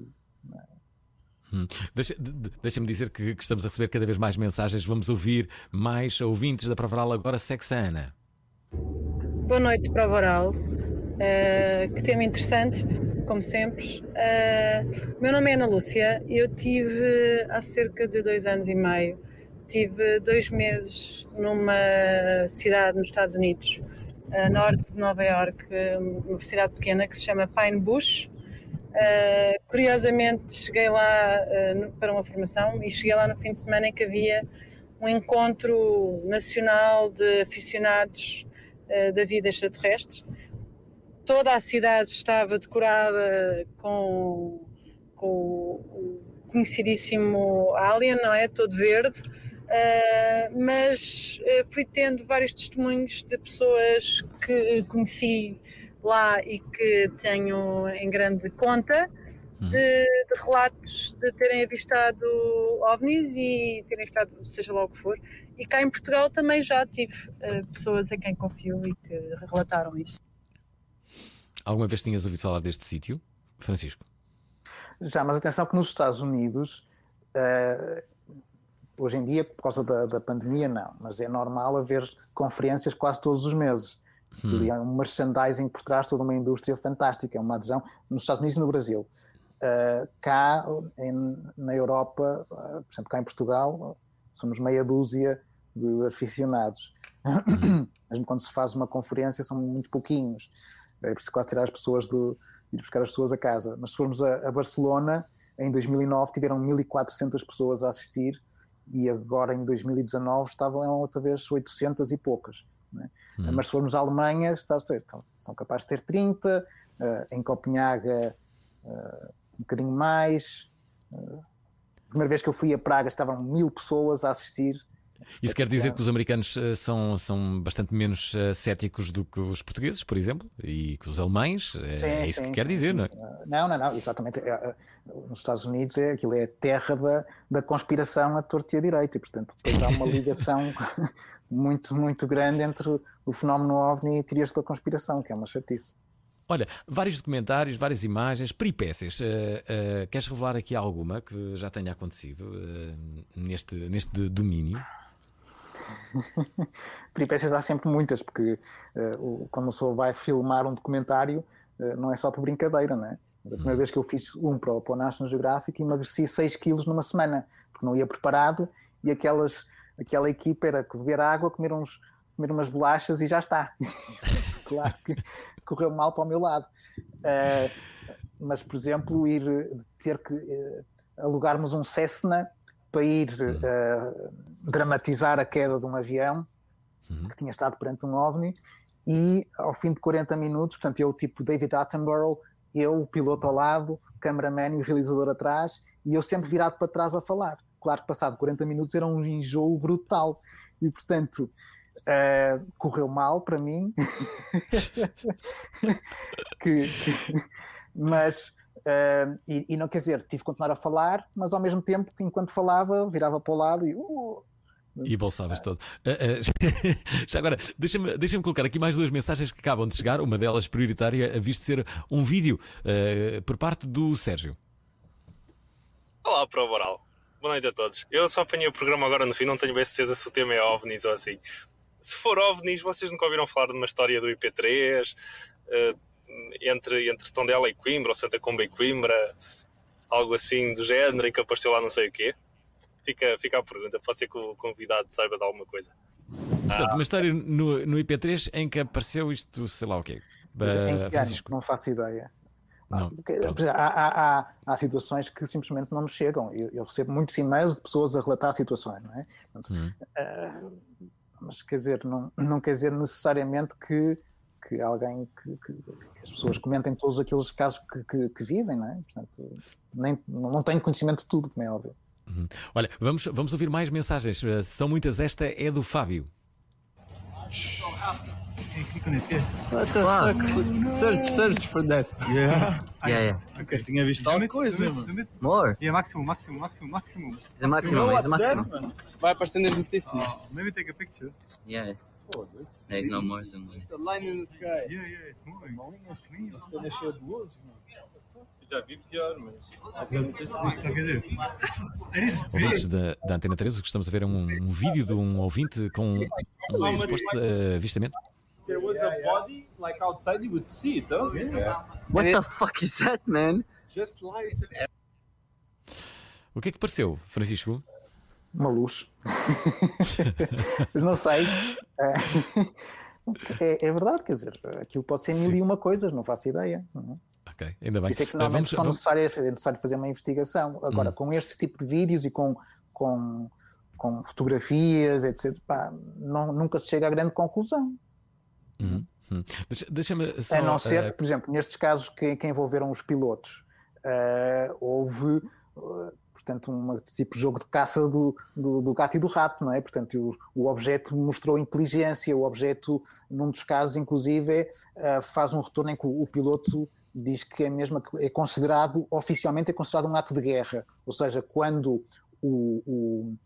Deixa-me dizer que estamos a receber cada vez mais mensagens. Vamos ouvir mais ouvintes da Prova Oral. Agora segue-se a Ana. Boa noite, Prova Oral. Que tema interessante, como sempre. Meu nome é Ana Lúcia. Eu tive há cerca de 2 anos e meio. Tive 2 meses numa cidade nos Estados Unidos, a norte de Nova Iorque, uma cidade pequena que se chama Pine Bush. Curiosamente cheguei lá para uma formação e cheguei lá no fim de semana em que havia um encontro nacional de aficionados da vida extraterrestre. Toda a cidade estava decorada com o conhecidíssimo Alien, não é? Todo verde. Mas fui tendo vários testemunhos de pessoas que conheci lá e que tenho em grande conta de relatos de terem avistado OVNIs e terem estado, seja lá o que for. E cá em Portugal também já tive pessoas a quem confio e que relataram isso. Alguma vez tinhas ouvido falar deste sítio, Francisco? Já, mas atenção que nos Estados Unidos, hoje em dia, por causa da pandemia, não, mas é normal haver conferências quase todos os meses. E há um merchandising por trás, toda uma indústria fantástica, é uma adesão nos Estados Unidos e no Brasil. Cá, na Europa, por exemplo, cá em Portugal, somos meia dúzia de aficionados. Mesmo quando se faz uma conferência, são muito pouquinhos. É preciso quase tirar as pessoas ir buscar as pessoas a casa. Mas se formos a Barcelona, em 2009 tiveram 1.400 pessoas a assistir e agora em 2019 estavam outra vez 800 e poucas. Né? Mas se formos à Alemanha, são capazes de ter 30, em Copenhague um bocadinho mais. A primeira vez que eu fui a Praga estavam 1.000 pessoas a assistir. Isso quer dizer que os americanos são bastante menos céticos do que os portugueses, por exemplo, e que os alemães? É isso que quer dizer, não é? Não, exatamente. Nos Estados Unidos aquilo é a terra da conspiração à torta e à direita, e portanto depois há uma ligação muito, muito grande entre o fenómeno OVNI e teorias da conspiração, que é uma chatice. Olha, vários documentários, várias imagens, peripécias. Queres revelar aqui alguma que já tenha acontecido neste domínio? Peripécias há sempre muitas, porque quando uma pessoa vai filmar um documentário, não é só por brincadeira, não é? A primeira vez que eu fiz para o National Geographic, emagreci 6 quilos numa semana, porque não ia preparado, e aquela equipa era beber água, comer umas bolachas e já está. Claro que correu mal para o meu lado. Mas, por exemplo, ter que alugarmos um Cessna para ir dramatizar a queda de um avião que tinha estado perante um OVNI, e ao fim de 40 minutos, portanto eu tipo David Attenborough, eu, o piloto ao lado, o cameraman e o realizador atrás, e eu sempre virado para trás a falar. Claro que passado 40 minutos era um enjoo brutal, e portanto correu mal para mim. Mas e não quer dizer, tive que continuar a falar, mas ao mesmo tempo, enquanto falava, virava para o lado e bolsavas todo. Já agora, deixa-me colocar aqui mais 2 mensagens que acabam de chegar. Uma delas prioritária, visto ser um vídeo por parte do Sérgio. Olá, Prova Oral. Boa noite a todos. Eu só apanhei o programa agora no fim, não tenho bem certeza se o tema é OVNIs ou assim. Se for OVNIs, vocês nunca ouviram falar de uma história do IP3 entre Tondela e Coimbra, ou Santa Comba e Coimbra, algo assim do género, em que apareceu lá não sei o quê? Fica a pergunta, pode ser que o convidado saiba de alguma coisa. Portanto, uma história no IP3 em que apareceu isto, sei lá o quê. Francisco? Não faço ideia. Não, há situações que simplesmente não me chegam. Eu recebo muitos e-mails de pessoas a relatar situações, não é? Mas quer dizer, não quer dizer necessariamente que alguém que as pessoas comentem todos aqueles casos que vivem, não é? Portanto, não tenho conhecimento de tudo, como é óbvio. Olha, vamos ouvir mais mensagens. São muitas. Esta é do Fábio. What the fuck? Search for that. Yeah. Okay. Tinha visto alguma coisa. More. Yeah, maximum. It's a maximum. Vai aparecer nas notícias. Maybe take a picture. Yeah. There's no more zoom. It's a line in the sky. Yeah, it's moving. Está cheio de luz. Já vi pior, mas... Ouvintes da Antena 13, o que estamos a ver é um vídeo de um ouvinte com um suposto avistamento. There was a body, like outside, you would see it, huh? What the fuck is that, man? Just like... O que é que pareceu, Francisco? Uma luz. Não sei. É verdade, quer dizer, aquilo pode ser mil e uma coisas, não faço ideia. Ok, ainda bem. Isso é que normalmente é necessário fazer uma investigação. Agora, com este tipo de vídeos e com fotografias, etc., nunca se chega a grande conclusão. Deixa-me só... A não ser, por exemplo, nestes casos que envolveram os pilotos, houve, portanto, um tipo de jogo de caça do gato e do rato, não é? Portanto, o objeto mostrou inteligência, o objeto, num dos casos, inclusive, faz um retorno em que o piloto diz que oficialmente é considerado um ato de guerra, ou seja, quando o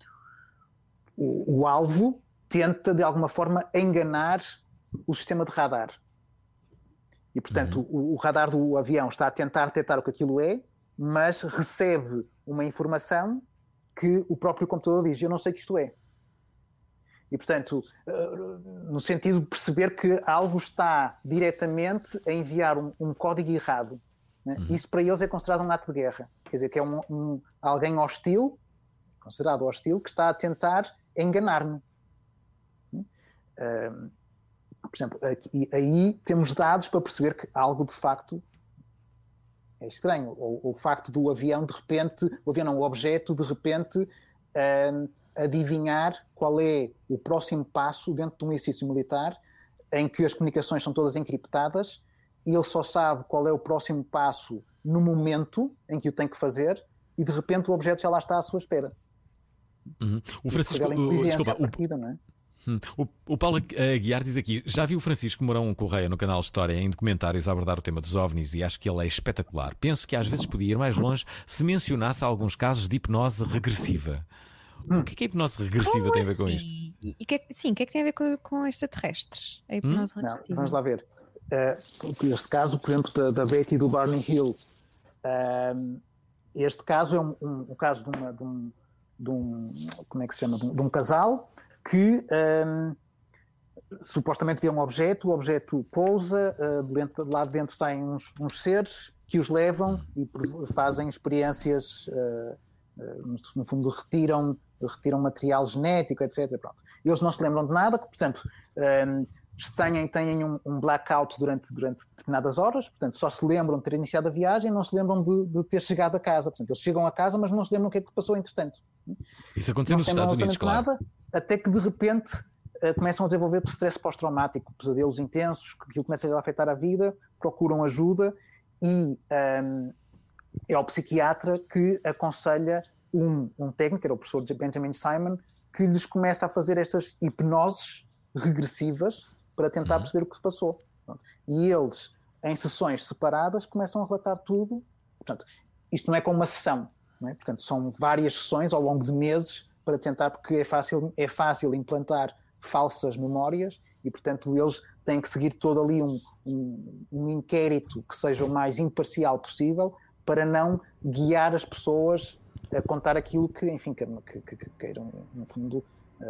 alvo tenta, de alguma forma, enganar o sistema de radar. E, portanto, o radar do avião está a tentar detectar o que aquilo é, mas recebe uma informação que o próprio computador diz: eu não sei o que isto é. E, portanto, no sentido de perceber que algo está diretamente a enviar um código errado. Né? Isso para eles é considerado um ato de guerra. Quer dizer, que é alguém hostil, considerado hostil, que está a tentar enganar-me. Por exemplo, aí temos dados para perceber que algo de facto é estranho. Ou o facto do avião, de repente, o objeto, de repente, adivinhar qual é o próximo passo dentro de um exercício militar em que as comunicações são todas encriptadas e ele só sabe qual é o próximo passo no momento em que o tem que fazer e de repente o objeto já lá está à sua espera. O Francisco, desculpa, não é? O Paulo Aguiar diz aqui: já vi o Francisco Mourão Correia no canal História em documentários a abordar o tema dos OVNIs e acho que ele é espetacular. Penso que às vezes podia ir mais longe se mencionasse alguns casos de hipnose regressiva. O que é que a hipnose regressiva tem a ver com isto? O que é que tem a ver com extraterrestres? A hipnose regressiva. Não, vamos lá ver. Este caso, por exemplo, da Betty do Barney Hill, este caso é um caso de um casal que supostamente vê um objeto, o objeto pousa, de lá de dentro saem uns seres que os levam e fazem experiências, no fundo retiram material genético, etc. Pronto. Eles não se lembram de nada, por exemplo, têm um blackout durante determinadas horas, portanto só se lembram de ter iniciado a viagem, não se lembram de ter chegado a casa. Portanto, eles chegam a casa, mas não se lembram o que é que passou entretanto. Isso aconteceu nos Estados Unidos, claro. Nada, até que de repente começam a desenvolver stress pós-traumático, pesadelos intensos, que aquilo começa a afetar a vida, procuram ajuda e é o psiquiatra que aconselha um técnico, era o professor Benjamin Simon, que lhes começa a fazer estas hipnoses regressivas para tentar perceber o que se passou. Pronto. E eles, em sessões separadas, começam a relatar tudo. Portanto, isto não é como uma sessão, não é? Portanto, são várias sessões ao longo de meses para tentar, porque é fácil implantar falsas memórias e, portanto, eles têm que seguir todo ali um inquérito que seja o mais imparcial possível para não guiar as pessoas a contar aquilo que, enfim, queiram, no fundo,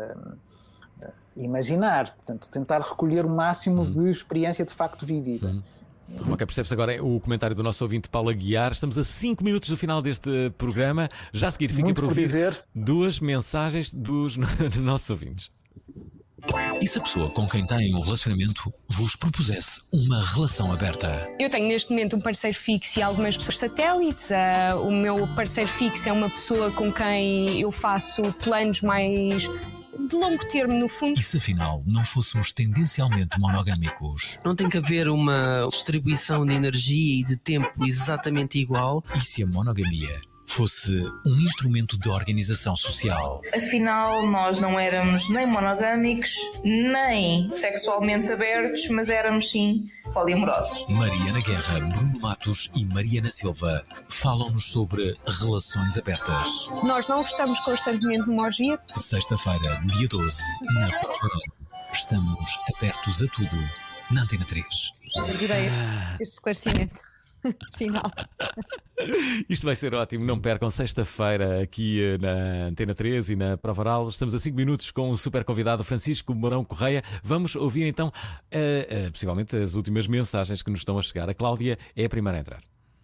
imaginar. Portanto, tentar recolher o máximo de experiência de facto vivida. Ok, percebe-se agora o comentário do nosso ouvinte Paulo Aguiar. Estamos a 5 minutos do final deste programa. Já a seguir fiquem para ouvir duas mensagens dos nossos ouvintes. E se a pessoa com quem tem um relacionamento vos propusesse uma relação aberta? Eu tenho neste momento um parceiro fixo e algumas pessoas satélites. O meu parceiro fixo é uma pessoa com quem eu faço planos mais de longo termo, no fundo. E se afinal não fôssemos tendencialmente monogâmicos? Não tem que haver uma distribuição de energia e de tempo exatamente igual? E se a monogamia fosse um instrumento de organização social. Afinal, nós não éramos nem monogâmicos, nem sexualmente abertos, mas éramos sim poliamorosos. Mariana Guerra, Bruno Matos e Mariana Silva falam-nos sobre relações abertas. Nós não estamos constantemente numa orgia. Sexta-feira, dia 12, na Prova. Estamos abertos a tudo na Antena 3. Adorei este esclarecimento final. Isto vai ser ótimo, não percam sexta-feira aqui na Antena 3 e na Prova Oral. Estamos a 5 minutos com o super convidado Francisco Mourão Correia. Vamos ouvir então possivelmente as últimas mensagens que nos estão a chegar. A Cláudia é a primeira a entrar.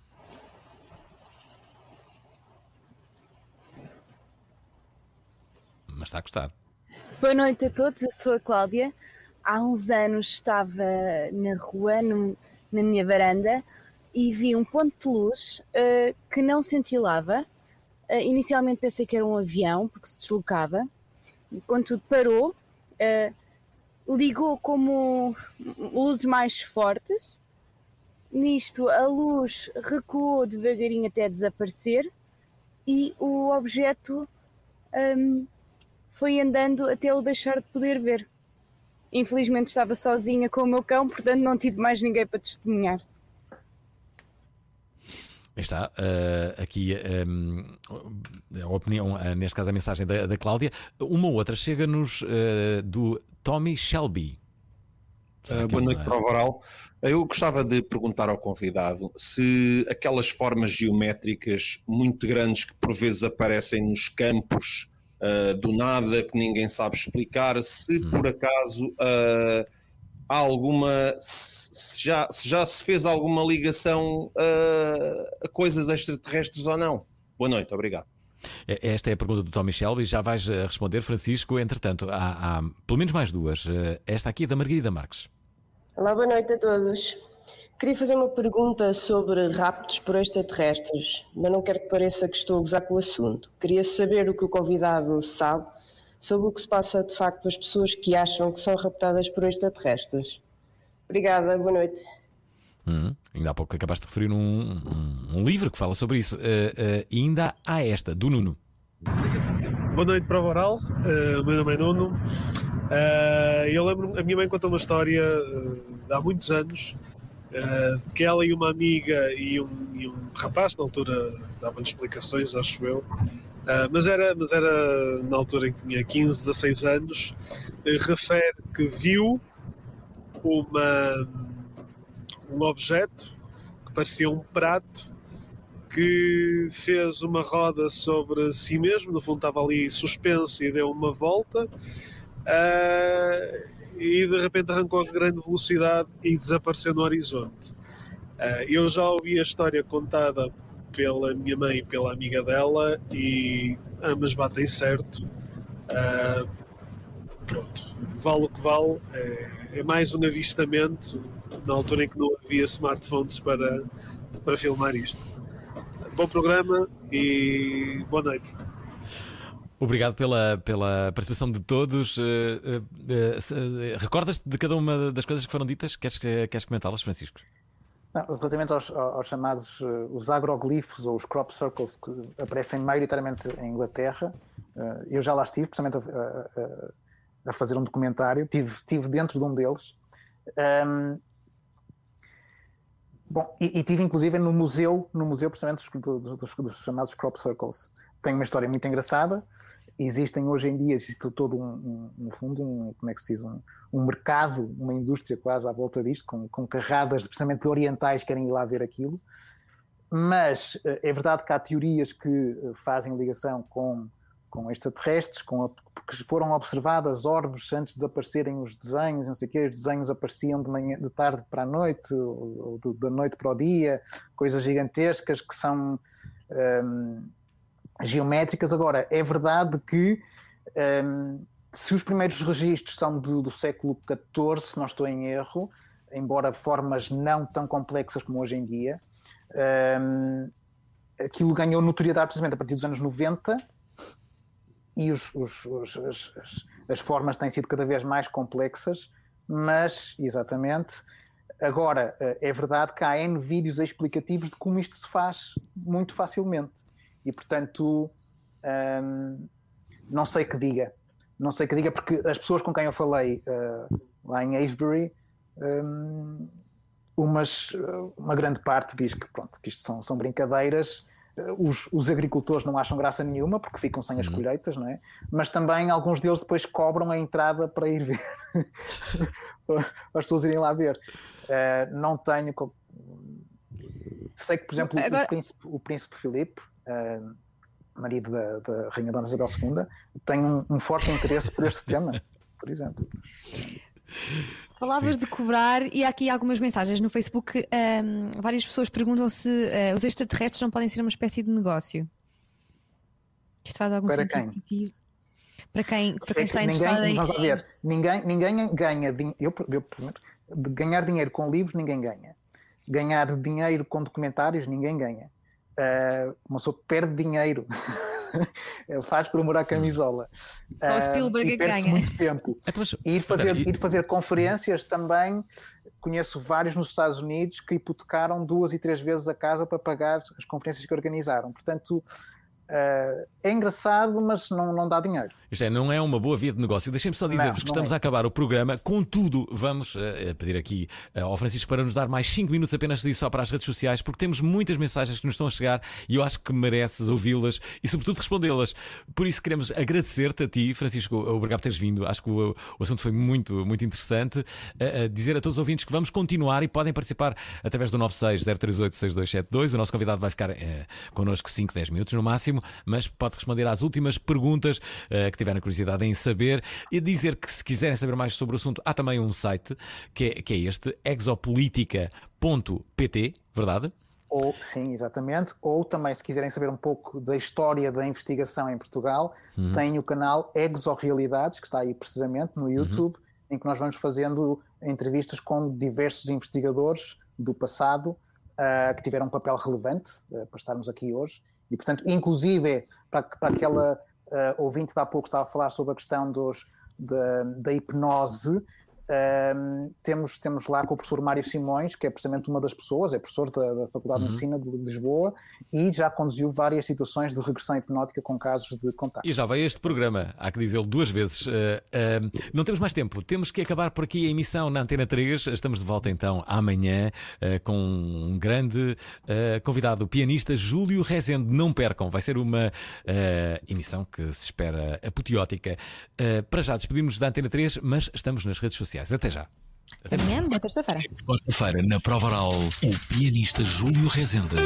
Mas está a gostar. Boa noite a todos, eu sou a Cláudia. Há uns anos estava na rua, na minha varanda, e vi um ponto de luz que não cintilava. Inicialmente pensei que era um avião, porque se deslocava. Quando tudo parou, ligou como luzes mais fortes. Nisto, a luz recuou devagarinho até desaparecer e o objeto foi andando até eu deixar de poder ver. Infelizmente estava sozinha com o meu cão, portanto não tive mais ninguém para testemunhar. Está aqui a opinião, neste caso a mensagem da Cláudia. Uma outra chega-nos do Tommy Shelby. Boa noite, Prova Oral. Eu gostava de perguntar ao convidado se aquelas formas geométricas muito grandes que por vezes aparecem nos campos do nada, que ninguém sabe explicar, se por acaso há alguma, se já se fez alguma ligação a coisas extraterrestres ou não. Boa noite, obrigado. Esta é a pergunta do Tommy Shelby, já vais responder, Francisco. Entretanto, há pelo menos mais duas. Esta aqui é da Margarida Marques. Olá, boa noite a todos. Queria fazer uma pergunta sobre raptos por extraterrestres, mas não quero que pareça que estou a gozar com o assunto. Queria saber o que o convidado sabe sobre o que se passa de facto com as pessoas que acham que são raptadas por extraterrestres. Obrigada, boa noite. Ainda há pouco acabaste de referir um livro que fala sobre isso. E ainda há esta, do Nuno. Boa noite, Prova Oral. O meu nome é Nuno. Eu lembro, a minha mãe conta uma história de há muitos anos, que ela e uma amiga e um rapaz, na altura davam-lhe explicações, acho eu, mas era na altura em que tinha 15, 16 anos, refere que viu um objeto que parecia um prato que fez uma roda sobre si mesmo, no fundo estava ali suspenso e deu uma volta e de repente arrancou a grande velocidade e desapareceu no horizonte. Eu já ouvi a história contada pela minha mãe e pela amiga dela e ambas batem certo. Pronto, vale o que vale, é mais um avistamento na altura em que não havia smartphones para filmar isto. Bom programa e boa noite. Obrigado pela participação de todos. Recordas-te de cada uma das coisas que foram ditas? Queres comentá-las, Francisco? Não, relativamente aos chamados os agroglifos ou os crop circles que aparecem maioritariamente em Inglaterra, eu já lá estive, precisamente a fazer um documentário, estive dentro de um deles. Bom, e estive inclusive no museu precisamente dos chamados crop circles. Tem uma história muito engraçada. Existe todo no fundo, como é que se diz, um mercado, uma indústria quase à volta disto, com carradas precisamente orientais que querem ir lá ver aquilo. Mas é verdade que há teorias que fazem ligação com extraterrestres, porque foram observadas orbes antes de desaparecerem os desenhos, não sei o quê, os desenhos apareciam de tarde para a noite, ou da noite para o dia, coisas gigantescas que são geométricas. Agora, é verdade que se os primeiros registros são do século XIV, se não estou em erro, embora formas não tão complexas como hoje em dia, aquilo ganhou notoriedade precisamente a partir dos anos 90 e as formas têm sido cada vez mais complexas, mas, exatamente, agora é verdade que há N vídeos explicativos de como isto se faz muito facilmente. E, portanto, não sei que diga. Não sei que diga, porque as pessoas com quem eu falei lá em Avebury, uma grande parte diz que, pronto, que isto são brincadeiras. Os agricultores não acham graça nenhuma porque ficam sem as colheitas, não é? Mas também alguns deles depois cobram a entrada para ir ver, para as pessoas irem lá ver. Não tenho. Sei que, por exemplo, agora... o príncipe Filipe, marido da Rainha Dona Isabel II, tem um forte interesse por este tema, por exemplo. Falavas de cobrar e há aqui algumas mensagens no Facebook. Várias pessoas perguntam se os extraterrestres não podem ser uma espécie de negócio. Isto faz algum sentido para quem está interessado em... Vamos ver, ninguém ganha ganhar dinheiro com livros, ninguém ganha. Ganhar dinheiro com documentários, ninguém ganha. Uma pessoa perde dinheiro. Ele faz por amor à camisola. O Spielberg e perde-se ganha muito tempo. Ir fazer conferências também. Conheço vários nos Estados Unidos que hipotecaram 2 e 3 vezes a casa para pagar as conferências que organizaram. Portanto, é engraçado, mas não dá dinheiro. Isto não é uma boa via de negócio. Deixem-me só dizer-vos que estamos a acabar o programa. Contudo, vamos pedir aqui ao Francisco para nos dar mais 5 minutos apenas de ir só para as redes sociais, porque temos muitas mensagens que nos estão a chegar e eu acho que mereces ouvi-las e, sobretudo, respondê-las. Por isso, queremos agradecer-te a ti, Francisco. Obrigado por teres vindo. Acho que o assunto foi muito, muito interessante. Dizer a todos os ouvintes que vamos continuar e podem participar através do 96-038-6272. O nosso convidado vai ficar connosco 5, 10 minutos no máximo, mas pode responder às últimas perguntas que tiverem curiosidade em saber e dizer que, se quiserem saber mais sobre o assunto, há também um site que é este, exopolitica.pt, verdade? Sim, exatamente. Ou também, se quiserem saber um pouco da história da investigação em Portugal, tem o canal Exorealidades, que está aí precisamente no YouTube, em que nós vamos fazendo entrevistas com diversos investigadores do passado que tiveram um papel relevante para estarmos aqui hoje. E, portanto, inclusive, para aquela ouvinte de há pouco estava a falar sobre a questão da hipnose, temos lá com o professor Mário Simões, que é precisamente uma das pessoas, é professor da Faculdade de Medicina de Lisboa e já conduziu várias situações de regressão hipnótica com casos de contacto. E já veio este programa, há que dizê-lo 2 vezes. Não temos mais tempo, temos que acabar por aqui a emissão na Antena 3. Estamos de volta então amanhã com um grande convidado, o pianista Júlio Rezende. Não percam, vai ser uma emissão que se espera apoteótica. Para já despedimos da Antena 3, mas estamos nas redes sociais. Até já. Até amanhã, boa terça-feira. Quarta-feira, na Prova Oral, o pianista Júlio Rezende.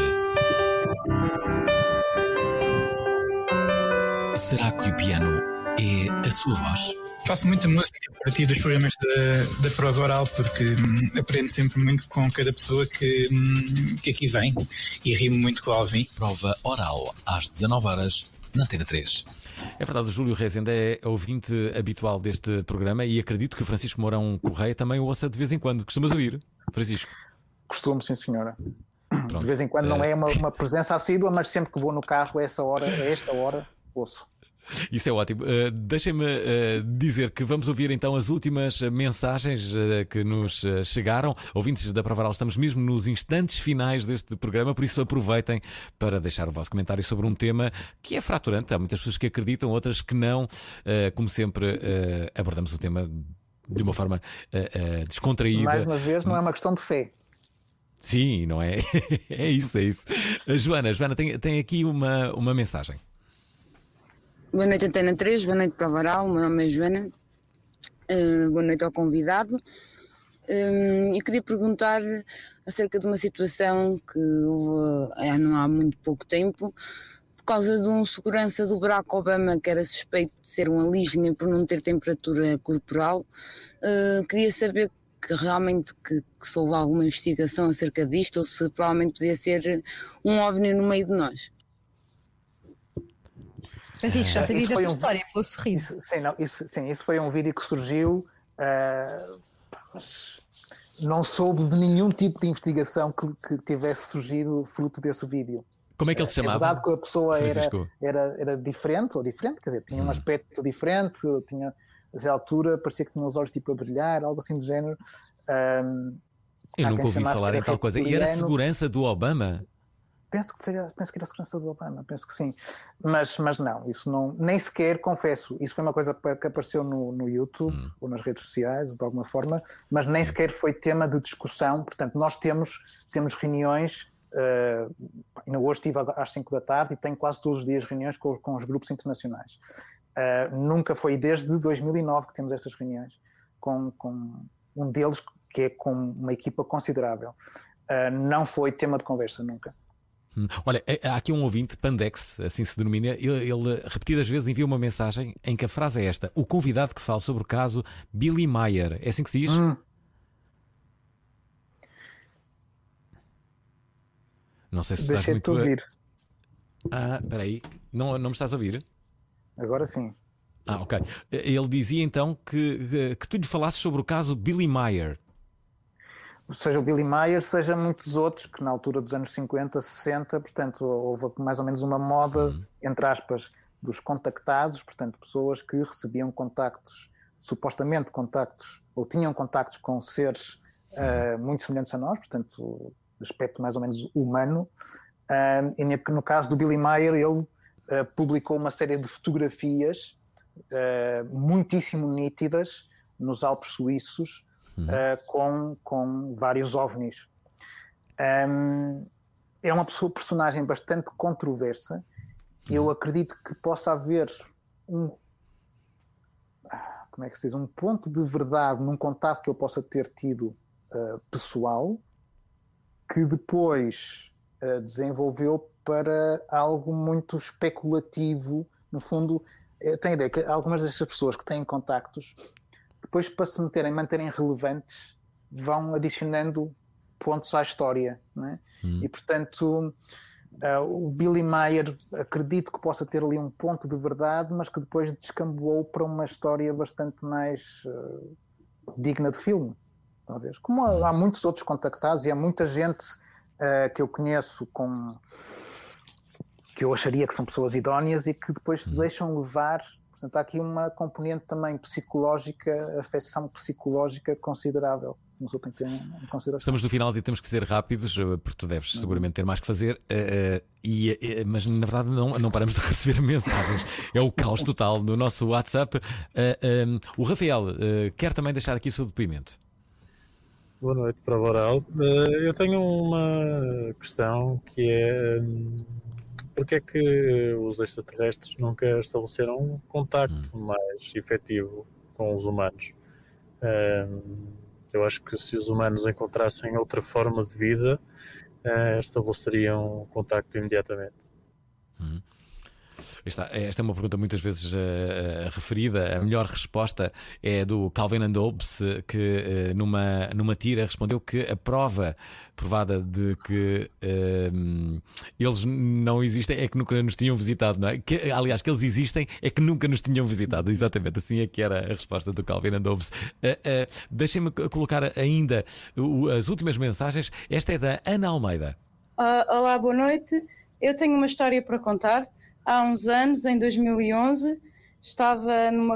Será que o piano é a sua voz? Faço muita música a partir dos programas da Prova Oral, porque aprendo sempre muito com cada pessoa que aqui vem e rimo muito com o Alvin. Prova Oral, às 19h, na Antena 3. É verdade, o Júlio Rezende é ouvinte habitual deste programa e acredito que o Francisco Mourão Correia também o ouça de vez em quando. Costumas ouvir, Francisco? Costumo, sim, senhora. Pronto. De vez em quando não é uma presença assídua, mas sempre que vou no carro a esta hora, ouço. Isso é ótimo. Deixem-me dizer que vamos ouvir então as últimas mensagens que nos chegaram. Ouvintes da Prova Oral, estamos mesmo nos instantes finais deste programa, por isso aproveitem para deixar o vosso comentário sobre um tema que é fraturante. Há muitas pessoas que acreditam, outras que não. Como sempre, abordamos o tema de uma forma descontraída. Mais uma vez, não é uma questão de fé. Sim, não é? É isso. Joana, tem aqui uma mensagem. Boa noite, Antena 3, boa noite, Prova Oral, meu nome é Joana, boa noite ao convidado. Eu queria perguntar acerca de uma situação que houve não há muito pouco tempo, por causa de um segurança do Barack Obama que era suspeito de ser um alienígena por não ter temperatura corporal. Queria saber que realmente que se houve alguma investigação acerca disto ou se provavelmente podia ser um OVNI no meio de nós. Francisco, já sabias desta história pelo sorriso. Isso foi um vídeo que surgiu, mas não soube de nenhum tipo de investigação que tivesse surgido fruto desse vídeo. Como é que ele se chamava? É verdade que a pessoa era diferente, quer dizer, tinha um aspecto diferente, tinha, a essa altura parecia que tinha os olhos tipo a brilhar, algo assim do género. Eu nunca ouvi falar em tal coisa. E era segurança do Obama? penso que era a segurança do Obama, penso que sim. Mas não, isso não, nem sequer, confesso, isso foi uma coisa que apareceu no YouTube ou nas redes sociais, de alguma forma, mas nem sequer foi tema de discussão. Portanto, nós temos reuniões, ainda hoje estive às 5 da tarde e tenho quase todos os dias reuniões com os grupos internacionais. Nunca foi desde 2009 que temos estas reuniões, com um deles que é com uma equipa considerável. Não foi tema de conversa, nunca. Olha, há aqui um ouvinte, Pandex, assim se denomina, ele repetidas vezes envia uma mensagem em que a frase é esta: o convidado que fala sobre o caso Billy Meier. É assim que se diz? Não sei se estás muito... ouvir. Espera aí, não me estás a ouvir? Agora sim. Ok. Ele dizia então que tu lhe falasses sobre o caso Billy Meier. Seja o Billy Meier, seja muitos outros que na altura dos anos 50, 60, portanto, houve mais ou menos uma moda, entre aspas, dos contactados, portanto, pessoas que recebiam contactos, supostamente contactos, ou tinham contactos com seres muito semelhantes a nós, portanto, aspecto mais ou menos humano. E no caso do Billy Meier, ele publicou uma série de fotografias muitíssimo nítidas nos Alpes suíços, com vários ovnis. É uma personagem bastante controversa. Eu acredito que possa haver um ponto de verdade num contato que eu possa ter tido pessoal, que depois desenvolveu para algo muito especulativo. No fundo, eu tenho a ideia que algumas destas pessoas que têm contactos, depois, para se manterem relevantes, vão adicionando pontos à história, não é? E, portanto, o Billy Meier, acredito que possa ter ali um ponto de verdade, mas que depois descamboou para uma história bastante mais digna de filme, talvez. Como há muitos outros contactados e há muita gente que eu conheço que eu acharia que são pessoas idóneas e que depois se deixam levar. Portanto, há aqui uma componente também psicológica, afecção psicológica considerável. Não tem que ter em consideração. Estamos no final e temos que ser rápidos, porque tu deves seguramente ter mais que fazer, mas na verdade não paramos de receber mensagens. É o caos total no nosso WhatsApp. O Rafael quer também deixar aqui o seu depoimento. Boa noite, Prova Oral. Eu tenho uma questão que é: porque é que os extraterrestres nunca estabeleceram um contacto mais efetivo com os humanos? Eu acho que se os humanos encontrassem outra forma de vida, estabeleceriam um contacto imediatamente. Esta é uma pergunta muitas vezes referida. A melhor resposta é do Calvin and Hobbes, que numa tira respondeu que a prova provada de que eles não existem é que nunca nos tinham visitado, não é? Aliás, que eles existem é que nunca nos tinham visitado. Exatamente, assim é que era a resposta do Calvin and Hobbes. Deixem-me colocar ainda as últimas mensagens. Esta é da Ana Almeida. Olá, boa noite. Eu tenho uma história para contar. Há uns anos, em 2011, estava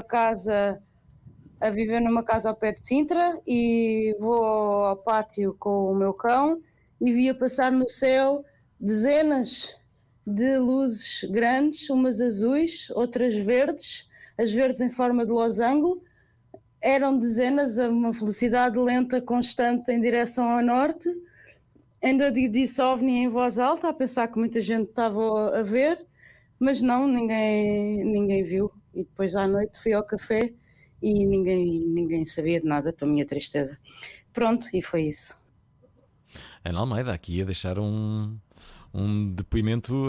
a viver numa casa ao pé de Sintra e vou ao pátio com o meu cão e via passar no céu dezenas de luzes grandes, umas azuis, outras verdes, as verdes em forma de losango. Eram dezenas a uma velocidade lenta, constante, em direção ao norte. Ainda disse OVNI em voz alta, a pensar que muita gente estava a ver. Mas não, ninguém viu. E depois à noite fui ao café e ninguém sabia de nada, para a minha tristeza. Pronto, e foi isso. Ana Almeida aqui a deixar um depoimento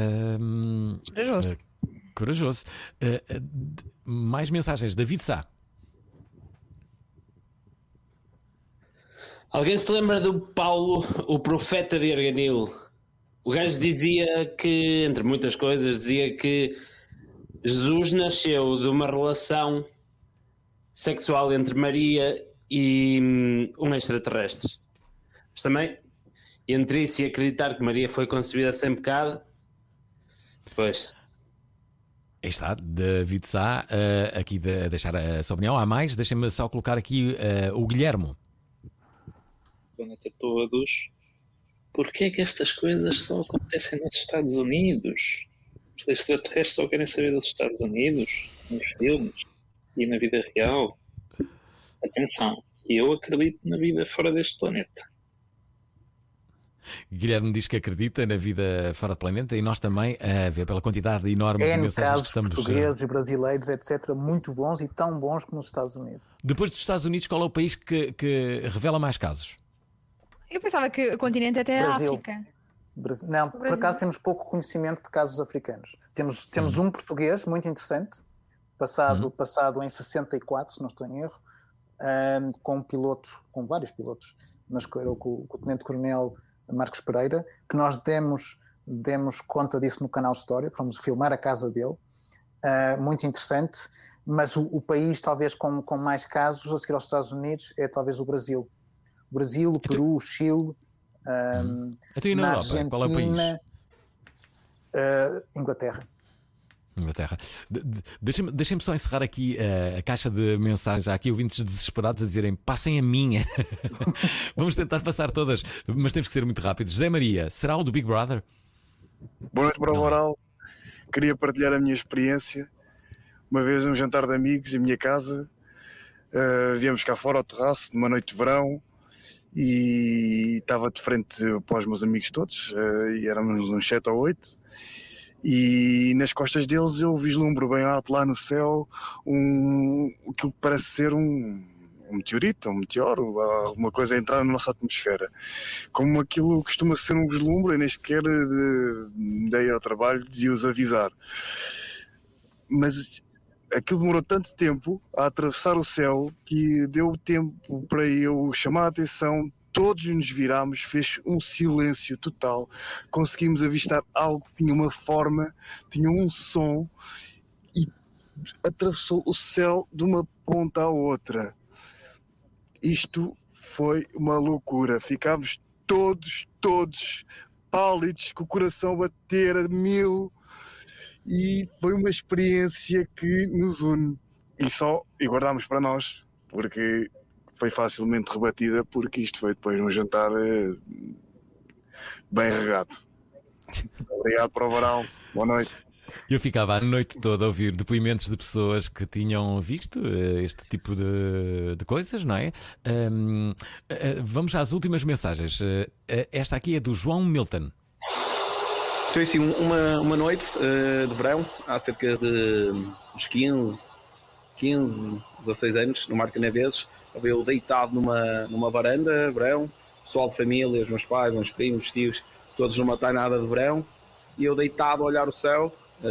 corajoso. Mais mensagens. David Sá. Alguém se lembra do Paulo, o profeta de Arganil? O gajo dizia que, entre muitas coisas, dizia que Jesus nasceu de uma relação sexual entre Maria e um extraterrestre. Mas também, entre isso e acreditar que Maria foi concebida sem pecado, pois... Aí está, David Sá, aqui a deixar a sua opinião. Há mais? Deixem-me só colocar aqui o Guilhermo. Boa noite a todos. Porquê é que estas coisas só acontecem nos Estados Unidos? Os extraterrestres só querem saber dos Estados Unidos, nos filmes e na vida real. Atenção, eu acredito na vida fora deste planeta. Guilherme diz que acredita na vida fora do planeta e nós também, a ver pela quantidade enorme de mensagens que estamos... portugueses e brasileiros, etc., muito bons e tão bons como nos Estados Unidos. Depois dos Estados Unidos, qual é o país que revela mais casos? Eu pensava que o continente até é a África. Não, por acaso temos pouco conhecimento de casos africanos. Temos um português muito interessante, passado em 64, se não estou em erro, com vários pilotos, mas com o Tenente-Coronel Marcos Pereira, que nós demos conta disso no canal História, fomos filmar a casa dele, muito interessante, mas o país talvez com mais casos a seguir aos Estados Unidos é talvez o Brasil. O Brasil, o Peru, o Chile, e na Europa, Argentina, qual é o país? Inglaterra. Deixem-me só encerrar aqui a caixa de mensagens. Há aqui ouvintes desesperados a dizerem: passem a minha. Vamos tentar passar todas, mas temos que ser muito rápidos. José Maria, será o do Big Brother? Boa noite, Prova Oral. Queria partilhar a minha experiência. Uma vez num jantar de amigos em minha casa, viemos cá fora ao terraço numa noite de verão e estava de frente para os meus amigos todos, e éramos uns 7 ou 8. E nas costas deles eu vislumbro bem alto lá no céu aquilo que parece ser um meteorito, um meteoro, alguma coisa a entrar na nossa atmosfera. Como aquilo costuma ser um vislumbre, eu nem sequer dei ao trabalho de os avisar. Mas aquilo demorou tanto tempo a atravessar o céu que deu tempo para eu chamar a atenção. Todos nos virámos, fez um silêncio total, conseguimos avistar algo que tinha uma forma, tinha um som e atravessou o céu de uma ponta à outra. Isto foi uma loucura, ficámos todos pálidos, com o coração a bater a 1000 e foi uma experiência que nos une e guardámos para nós, porque foi facilmente rebatida, porque isto foi depois de um jantar bem regado. Obrigado, Prova Oral. Boa noite. Eu ficava a noite toda a ouvir depoimentos de pessoas que tinham visto este tipo de coisas, não é? Vamos às últimas mensagens. Esta aqui é do João Milton. Então, assim, uma noite de verão, há cerca de uns 15, 16 anos, no Marco Neveses. Eu deitado numa varanda, verão, pessoal de família, os meus pais, uns primos, tios, todos numa tainada de verão, e eu deitado a olhar o céu,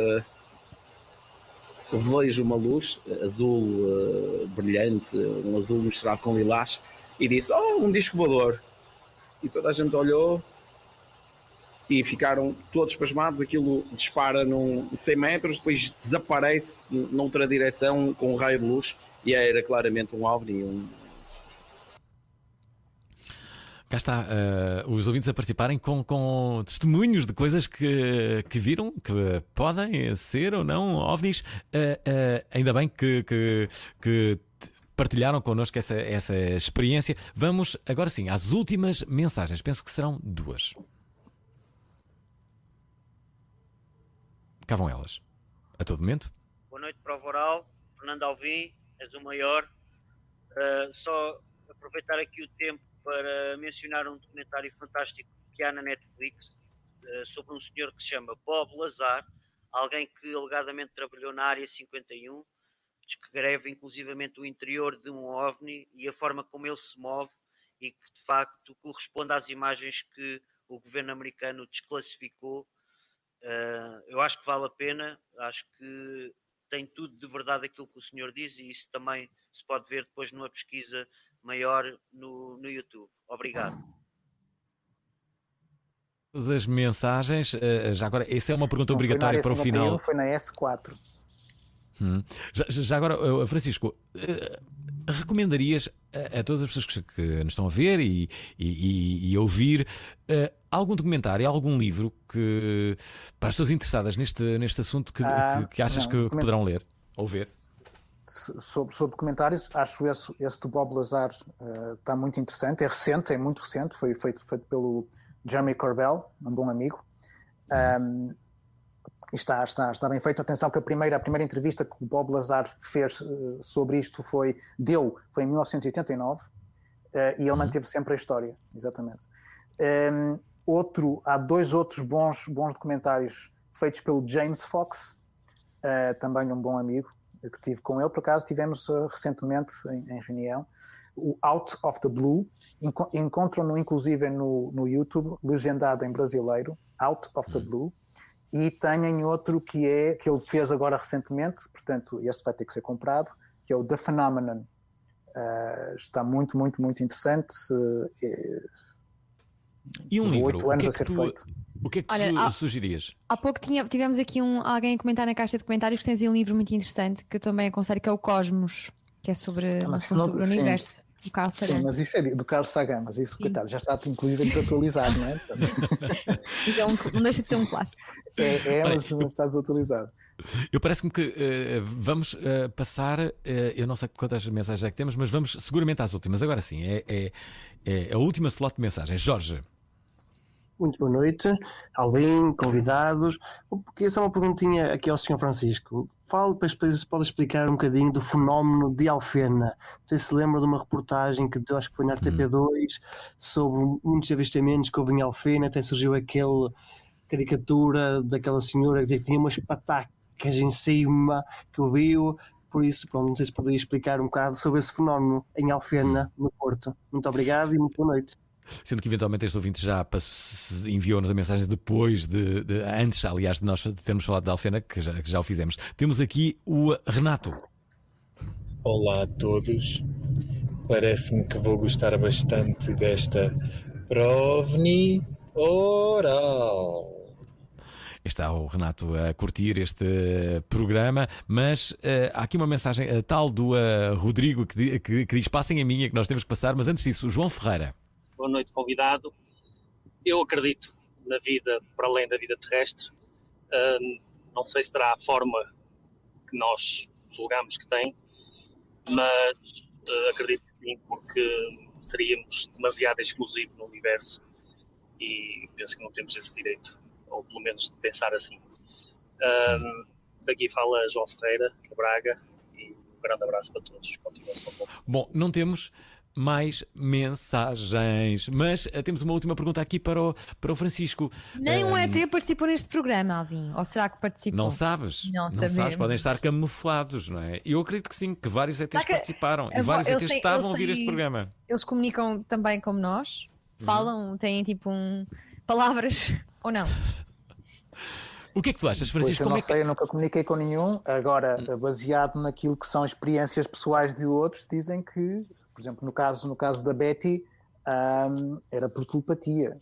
vejo uma luz azul brilhante, um azul misturado com lilás, e disse: um disco voador. E toda a gente olhou e ficaram todos pasmados. Aquilo dispara 100 metros, depois desaparece noutra direção com um raio de luz. E era claramente um OVNI. Cá está, os ouvintes a participarem com testemunhos de coisas que viram, que podem ser ou não OVNIs. Ainda bem que partilharam connosco essa experiência. Vamos agora sim às últimas mensagens. Penso que serão 2. Cá vão elas. A todo momento. Boa noite, Prova Oral. Fernando Alvim. És o maior. Só aproveitar aqui o tempo para mencionar um documentário fantástico que há na Netflix sobre um senhor que se chama Bob Lazar, alguém que alegadamente trabalhou na Área 51, descreve inclusivamente o interior de um OVNI e a forma como ele se move e que de facto corresponde às imagens que o governo americano desclassificou. Eu acho que vale a pena, acho que tem tudo de verdade aquilo que o senhor diz, e isso também se pode ver depois numa pesquisa maior no YouTube. Obrigado. As mensagens, já agora, essa é uma pergunta obrigatória para o final. Foi na S4. Já agora, Francisco, recomendarias a todas as pessoas que nos estão a ver e ouvir algum documentário, algum livro que, para as pessoas interessadas neste assunto, que achas que poderão ler ou ver? Sobre documentários, acho esse do Bob Lazar está muito interessante. É recente, é muito recente. Foi feito pelo Jeremy Corbell, um bom amigo. Está bem feito. Atenção que a primeira entrevista que o Bob Lazar fez sobre isto foi em 1989 e ele manteve sempre a história, exatamente. Há 2 outros bons documentários feitos pelo James Fox, também um bom amigo, que tive com ele. Por acaso tivemos recentemente em reunião o Out of the Blue. Encontram-no inclusive no YouTube, legendado em brasileiro, Out of the Blue. E têm outro que ele fez agora recentemente, portanto esse vai ter que ser comprado, que é o The Phenomenon. Está muito, muito, muito interessante. E um livro? 8 anos a ser feito. O que é que tu sugeririas? Há pouco tivemos aqui alguém a comentar na caixa de comentários que tens aí um livro muito interessante que eu também aconselho, que é o Cosmos, que é sobre o universo do Carl Sagan. Sim, mas isso é do Carl Sagan, mas isso, coitado, já está inclusive desatualizado, não é? Mas não deixa de ser um clássico. Mas está desatualizado. Eu parece-me que vamos passar, eu não sei quantas mensagens é que temos, mas vamos seguramente às últimas. Agora sim, é a última slot de mensagens. Jorge. Muito boa noite, Alvin, convidados. Queria só uma perguntinha aqui ao Sr. Francisco. Se pode explicar um bocadinho do fenómeno de Alfena. Não sei se lembra de uma reportagem que eu acho que foi na RTP2 sobre muitos avistamentos que houve em Alfena. Até surgiu aquela caricatura daquela senhora que dizia que tinha umas patacas em cima que eu viu. Por isso, não sei se poderia explicar um bocado sobre esse fenómeno em Alfena, no Porto. Muito obrigado e muito boa noite. Sendo que eventualmente este ouvinte já enviou-nos a mensagem depois antes, aliás, de nós termos falado de Alfena, que já o fizemos. Temos aqui o Renato. Olá a todos. Parece-me que vou gostar bastante desta Provni Oral. Está o Renato a curtir este programa, mas há aqui uma mensagem tal do Rodrigo que diz: passem a minha, que nós temos que passar, mas antes disso, o João Ferreira. Boa noite, convidado. Eu acredito na vida para além da vida terrestre. Não sei se terá a forma que nós julgamos que tem, mas acredito que sim, porque seríamos demasiado exclusivos no universo e penso que não temos esse direito, ou pelo menos de pensar assim. Daqui fala João Ferreira, de Braga, e um grande abraço para todos. Continuação. Bom, não temos mais mensagens, mas temos uma última pergunta aqui para o Francisco. Nem um ET participou neste programa, Alvin. Ou será que participou? Não sabes? Não sabes, podem estar camuflados, não é? Eu acredito que sim, que vários ETs participaram e vários ETs estavam a ouvir este programa. Eles comunicam também como nós? Falam? Têm tipo palavras ou não? O que é que tu achas, Francisco? Eu nunca comuniquei com nenhum. Agora, baseado naquilo que são experiências pessoais de outros, dizem que, por exemplo, no caso da Betty, era por telepatia.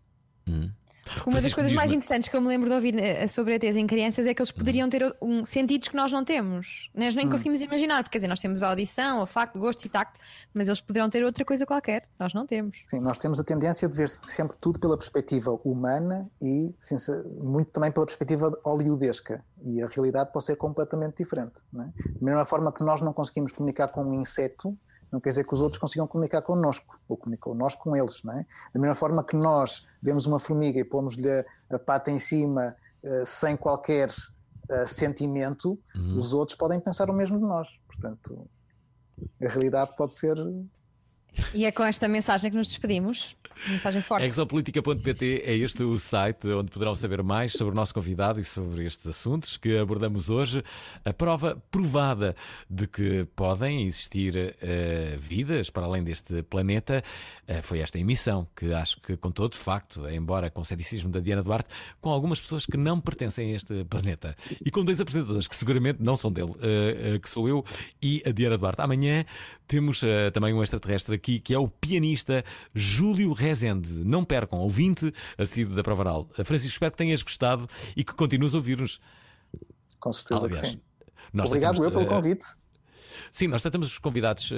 Uma das coisas mais interessantes que eu me lembro de ouvir sobre ETs em crianças é que eles poderiam ter sentidos que nós não temos. Nós nem conseguimos imaginar, porque quer dizer, nós temos a audição, o facto, gosto e tacto, mas eles poderão ter outra coisa qualquer. Nós não temos. Sim, nós temos a tendência de ver sempre tudo pela perspectiva humana e muito também pela perspectiva hollywoodesca. E a realidade pode ser completamente diferente. Não é? Da mesma forma que nós não conseguimos comunicar com um inseto, não quer dizer que os outros consigam comunicar connosco, ou nós com eles, não é? Da mesma forma que nós vemos uma formiga e pomos-lhe a pata em cima sem qualquer sentimento, os outros podem pensar o mesmo de nós. Portanto, a realidade pode ser... E é com esta mensagem que nos despedimos. Mensagem forte. Exopolitica.pt é este o site onde poderão saber mais sobre o nosso convidado e sobre estes assuntos que abordamos hoje. A prova provada de que podem existir vidas para além deste planeta foi esta emissão, que acho que com todo facto, embora com o ceticismo da Diana Duarte, com algumas pessoas que não pertencem a este planeta e com dois apresentadores que seguramente não são dele, que sou eu e a Diana Duarte. Amanhã temos também um extraterrestre aqui, que é o pianista Júlio Rezende. Não percam, ouvinte assíduo da Prova Oral. Francisco, espero que tenhas gostado e que continues a ouvir-nos. Com certeza. Aliás, que sim. Obrigado pelo convite. Sim, nós tratamos os convidados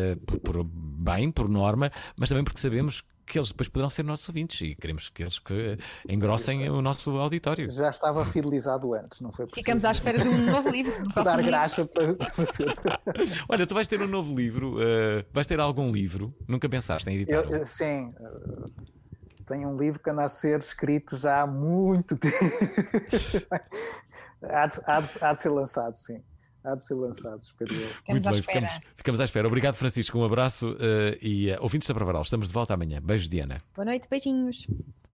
por norma, mas também porque sabemos que eles depois poderão ser nossos ouvintes e queremos que eles engrossem o nosso auditório. Já estava fidelizado antes, não foi possível. Ficamos à espera de um novo livro. Dar graxa para você. Olha, tu vais ter um novo livro, vais ter algum livro? Nunca pensaste em editar? Sim. Tem um livro que anda a ser escrito já há muito tempo. há de ser lançado, sim. Há de ser lançado, espero eu. Muito bem, ficamos à espera. Obrigado, Francisco. Um abraço e ouvintes da Pravaral. Estamos de volta amanhã. Beijo, Diana. Boa noite, beijinhos.